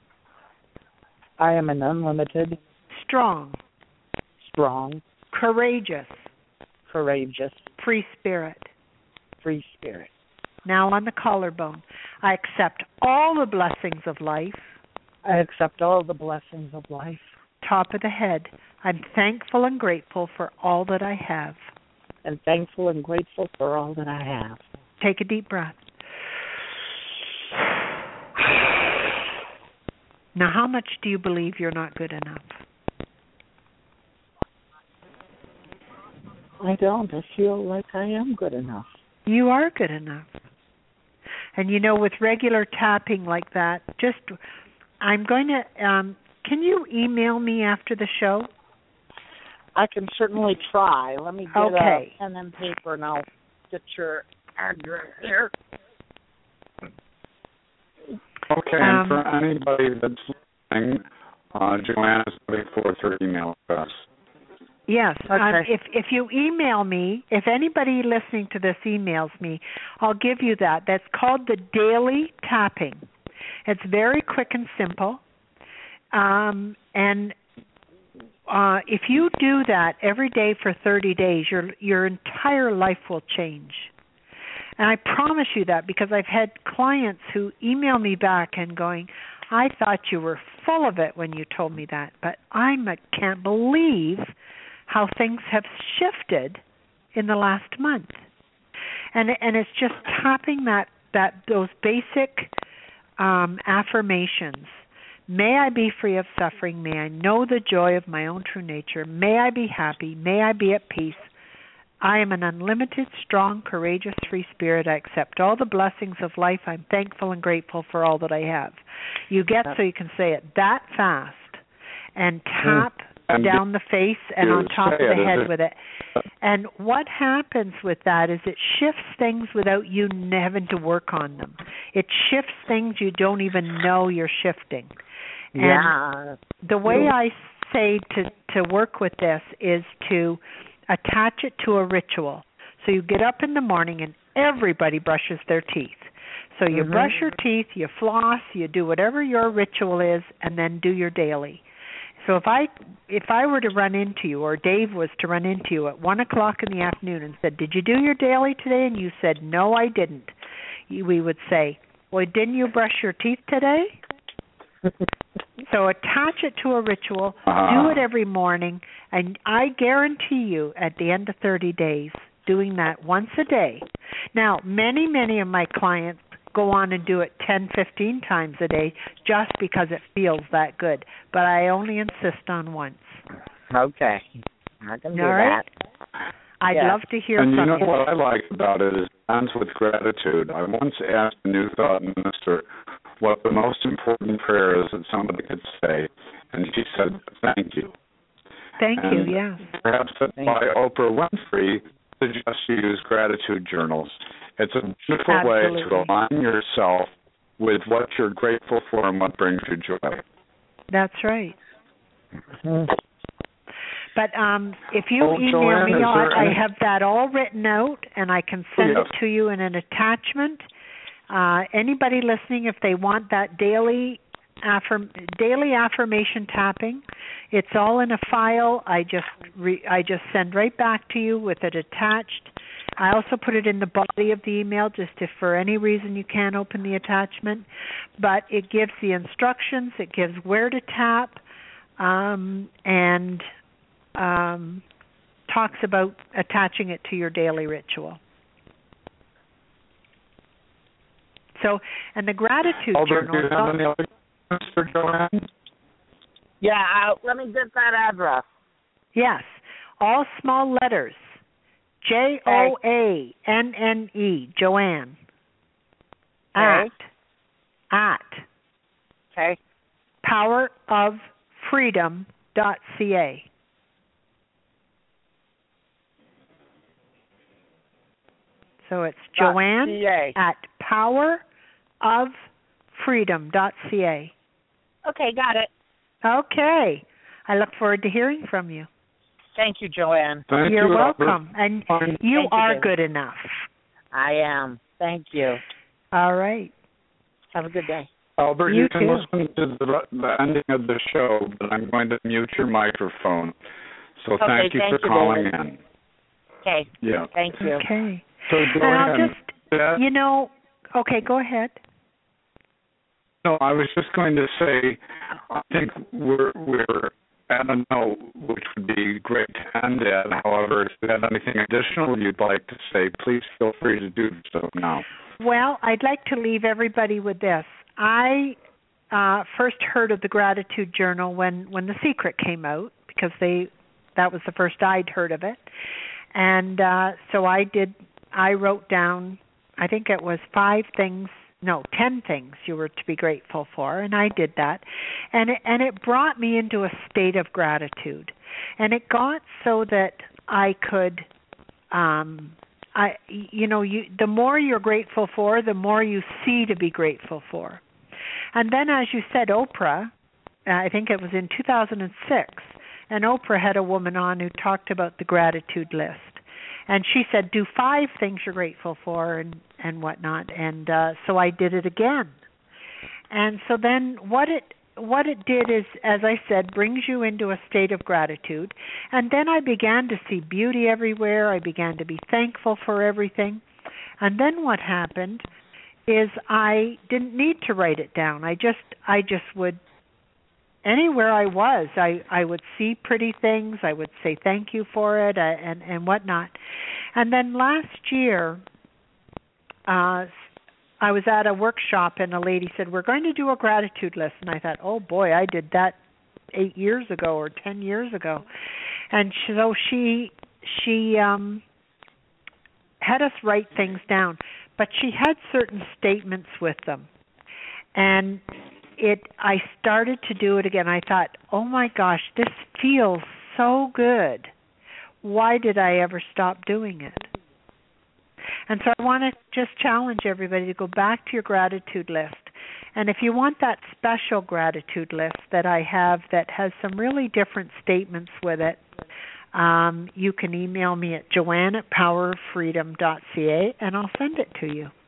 I am an unlimited, strong, courageous, free spirit. spirit. Now on the collarbone, I accept all the blessings of life. I accept all the blessings of life. Top of the head, I'm thankful and grateful for all that I have. And thankful and grateful for all that I have. Take a deep breath. Now, how much do you believe you're not good enough? I don't. I feel like I am good enough. You are good enough. And you know, with regular tapping like that, I'm going to, can you email me after the show? I can certainly try. Let me get a pen and paper and I'll get your address here. Okay, and for anybody that's listening, Joanne is looking for her email address. Yes. Okay. If you email me, if anybody listening to this emails me, I'll give you that. That's called the Daily Tapping. It's very quick and simple. And if you do that every day for 30 days, your entire life will change. And I promise you that, because I've had clients who email me back and going, I thought you were full of it when you told me that, but I can't believe how things have shifted in the last month. And it's just tapping those basic affirmations. May I be free of suffering. May I know the joy of my own true nature. May I be happy. May I be at peace. I am an unlimited, strong, courageous, free spirit. I accept all the blessings of life. I'm thankful and grateful for all that I have. You get so you can say it that fast and tap down the face and on top of the head with it. And what happens with that is it shifts things without you having to work on them. It shifts things you don't even know you're shifting. And the way I say to work with this is to attach it to a ritual. So you get up in the morning and everybody brushes their teeth. So you brush your teeth, you floss, you do whatever your ritual is, and then do your daily. So if I were to run into you, or Dave was to run into you at 1 o'clock in the afternoon and said, did you do your daily today? And you said, no, I didn't. We would say, well, didn't you brush your teeth today? So attach it to a ritual, do it every morning, and I guarantee you at the end of 30 days, doing that once a day. Now, many, many of my clients go on and do it 10, 15 times a day just because it feels that good, but I only insist on once. Okay. I can do that. I'd love to hear from you. And you know what I like about it is it ends with gratitude. I once asked a New Thought minister what the most important prayer is that somebody could say, and she said, thank you. Thank you, yes. Perhaps that's why Oprah Winfrey suggests you use gratitude journals. It's a beautiful way to align yourself with what you're grateful for and what brings you joy. That's right. But if you email me, I have that all written out, and I can send it to you in an attachment. Anybody listening, if they want that daily affirmation tapping, it's all in a file. I just send right back to you with it attached. I also put it in the body of the email, just if for any reason you can't open the attachment. But it gives the instructions, it gives where to tap, and talks about attaching it to your daily ritual. So, and the gratitude journal. Do you have any other questions for Joanne? Yeah, let me get that address. Yes, all small letters. Joanne, Joanne. At poweroffreedom.ca. So it's Joanne at poweroffreedom.ca. Okay, got it. Okay. I look forward to hearing from you. Thank you, Joanne. You're welcome. And you are good enough. I am. Thank you. All right. Have a good day. Albert, you can listen to the ending of the show, but I'm going to mute your microphone. So thank you for calling David. in. Okay. Yeah. Thank you. Okay. So Joanne, okay, go ahead. No, I was just going to say, I think we're at a note which would be great to end at. However, if you have anything additional you'd like to say, please feel free to do so now. Well, I'd like to leave everybody with this. I first heard of the Gratitude Journal when The Secret came out, because that was the first I'd heard of it. And so I wrote down, I think it was 10 things you were to be grateful for, and I did that. And it brought me into a state of gratitude. And it got so that I could, the more you're grateful for, the more you see to be grateful for. And then, as you said, Oprah, I think it was in 2006, and Oprah had a woman on who talked about the gratitude list. And she said, do 5 things you're grateful for and whatnot. And so I did it again. And so then what it did is, as I said, brings you into a state of gratitude. And then I began to see beauty everywhere. I began to be thankful for everything. And then what happened is I didn't need to write it down. I just would, anywhere I was, I would see pretty things. I would say thank you for it and whatnot. And then last year, I was at a workshop and a lady said, we're going to do a gratitude list. And I thought, oh boy, I did that 8 years ago or 10 years ago. And so she had us write things down, but she had certain statements with them. And I started to do it again. I thought, oh my gosh, this feels so good. Why did I ever stop doing it? And so I want to just challenge everybody to go back to your gratitude list. And if you want that special gratitude list that I have that has some really different statements with it, you can email me at joanne@poweroffreedom.ca and I'll send it to you.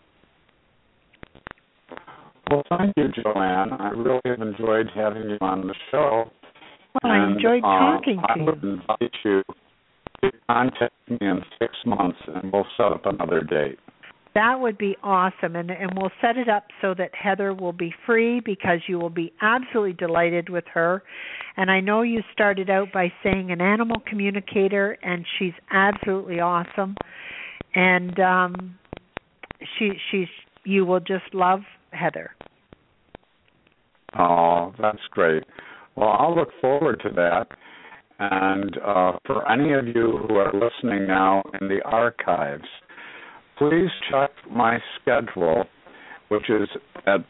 Well, thank you, Joanne. I really have enjoyed having you on the show. Well, I enjoyed talking to you. I would invite you to contact me in 6 months, and we'll set up another date. That would be awesome, and we'll set it up so that Heather will be free, because you will be absolutely delighted with her. And I know you started out by saying an animal communicator, and she's absolutely awesome. And you will just love Heather. Oh, that's great. Well, I'll look forward to that. And for any of you who are listening now in the archives, please check my schedule, which is at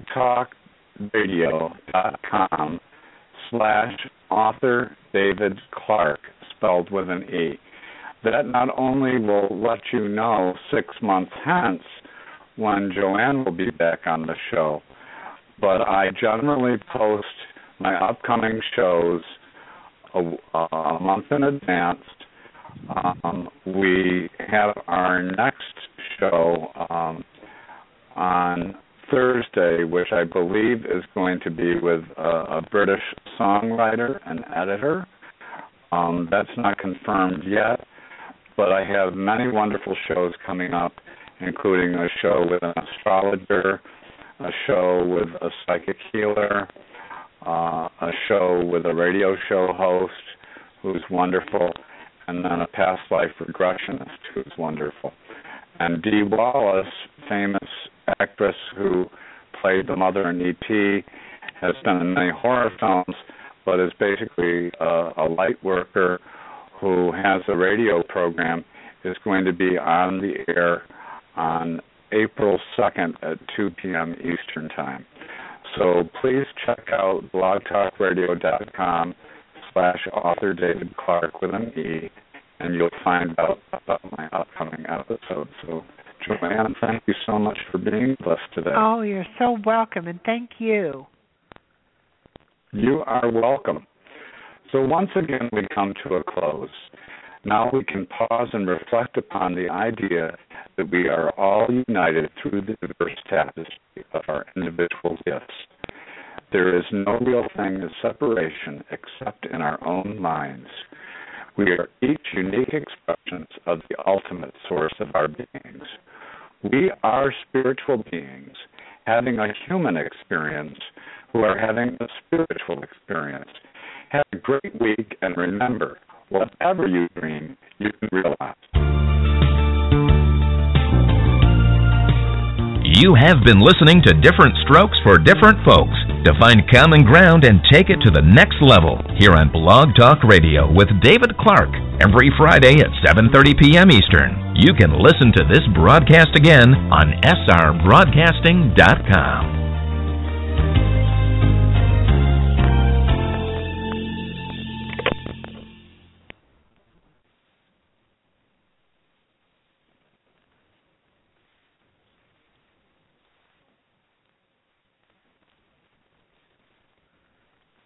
blogtalkradio.com/author David Clark, spelled with an E. That not only will let you know 6 months hence when Joanne will be back on the show, but I generally post my upcoming shows a month in advance. We have our next show on Thursday, which I believe is going to be with a British songwriter and editor. That's not confirmed yet, but I have many wonderful shows coming up, including a show with an astrologer, a show with a psychic healer, a show with a radio show host who's wonderful, and then a past life regressionist who's wonderful. And Dee Wallace, famous actress who played the mother in E.T., has been in many horror films, but is basically a light worker who has a radio program, is going to be on the air on April 2nd at 2 p.m. Eastern Time. So please check out blogtalkradio.com/author David Clark with an E, and you'll find out about my upcoming episode. So, Joanne, thank you so much for being with us today. Oh, you're so welcome, and thank you. You are welcome. So once again, we come to a close. Now we can pause and reflect upon the idea that we are all united through the diverse tapestry of our individual gifts. There is no real thing as separation except in our own minds. We are each unique expressions of the ultimate source of our beings. We are spiritual beings having a human experience who are having a spiritual experience. Have a great week, and remember, whatever you dream, you can realize. You have been listening to Different Strokes for Different Folks. To find common ground and take it to the next level, here on Blog Talk Radio with David Clark, every Friday at 7:30 p.m. Eastern. You can listen to this broadcast again on srbroadcasting.com.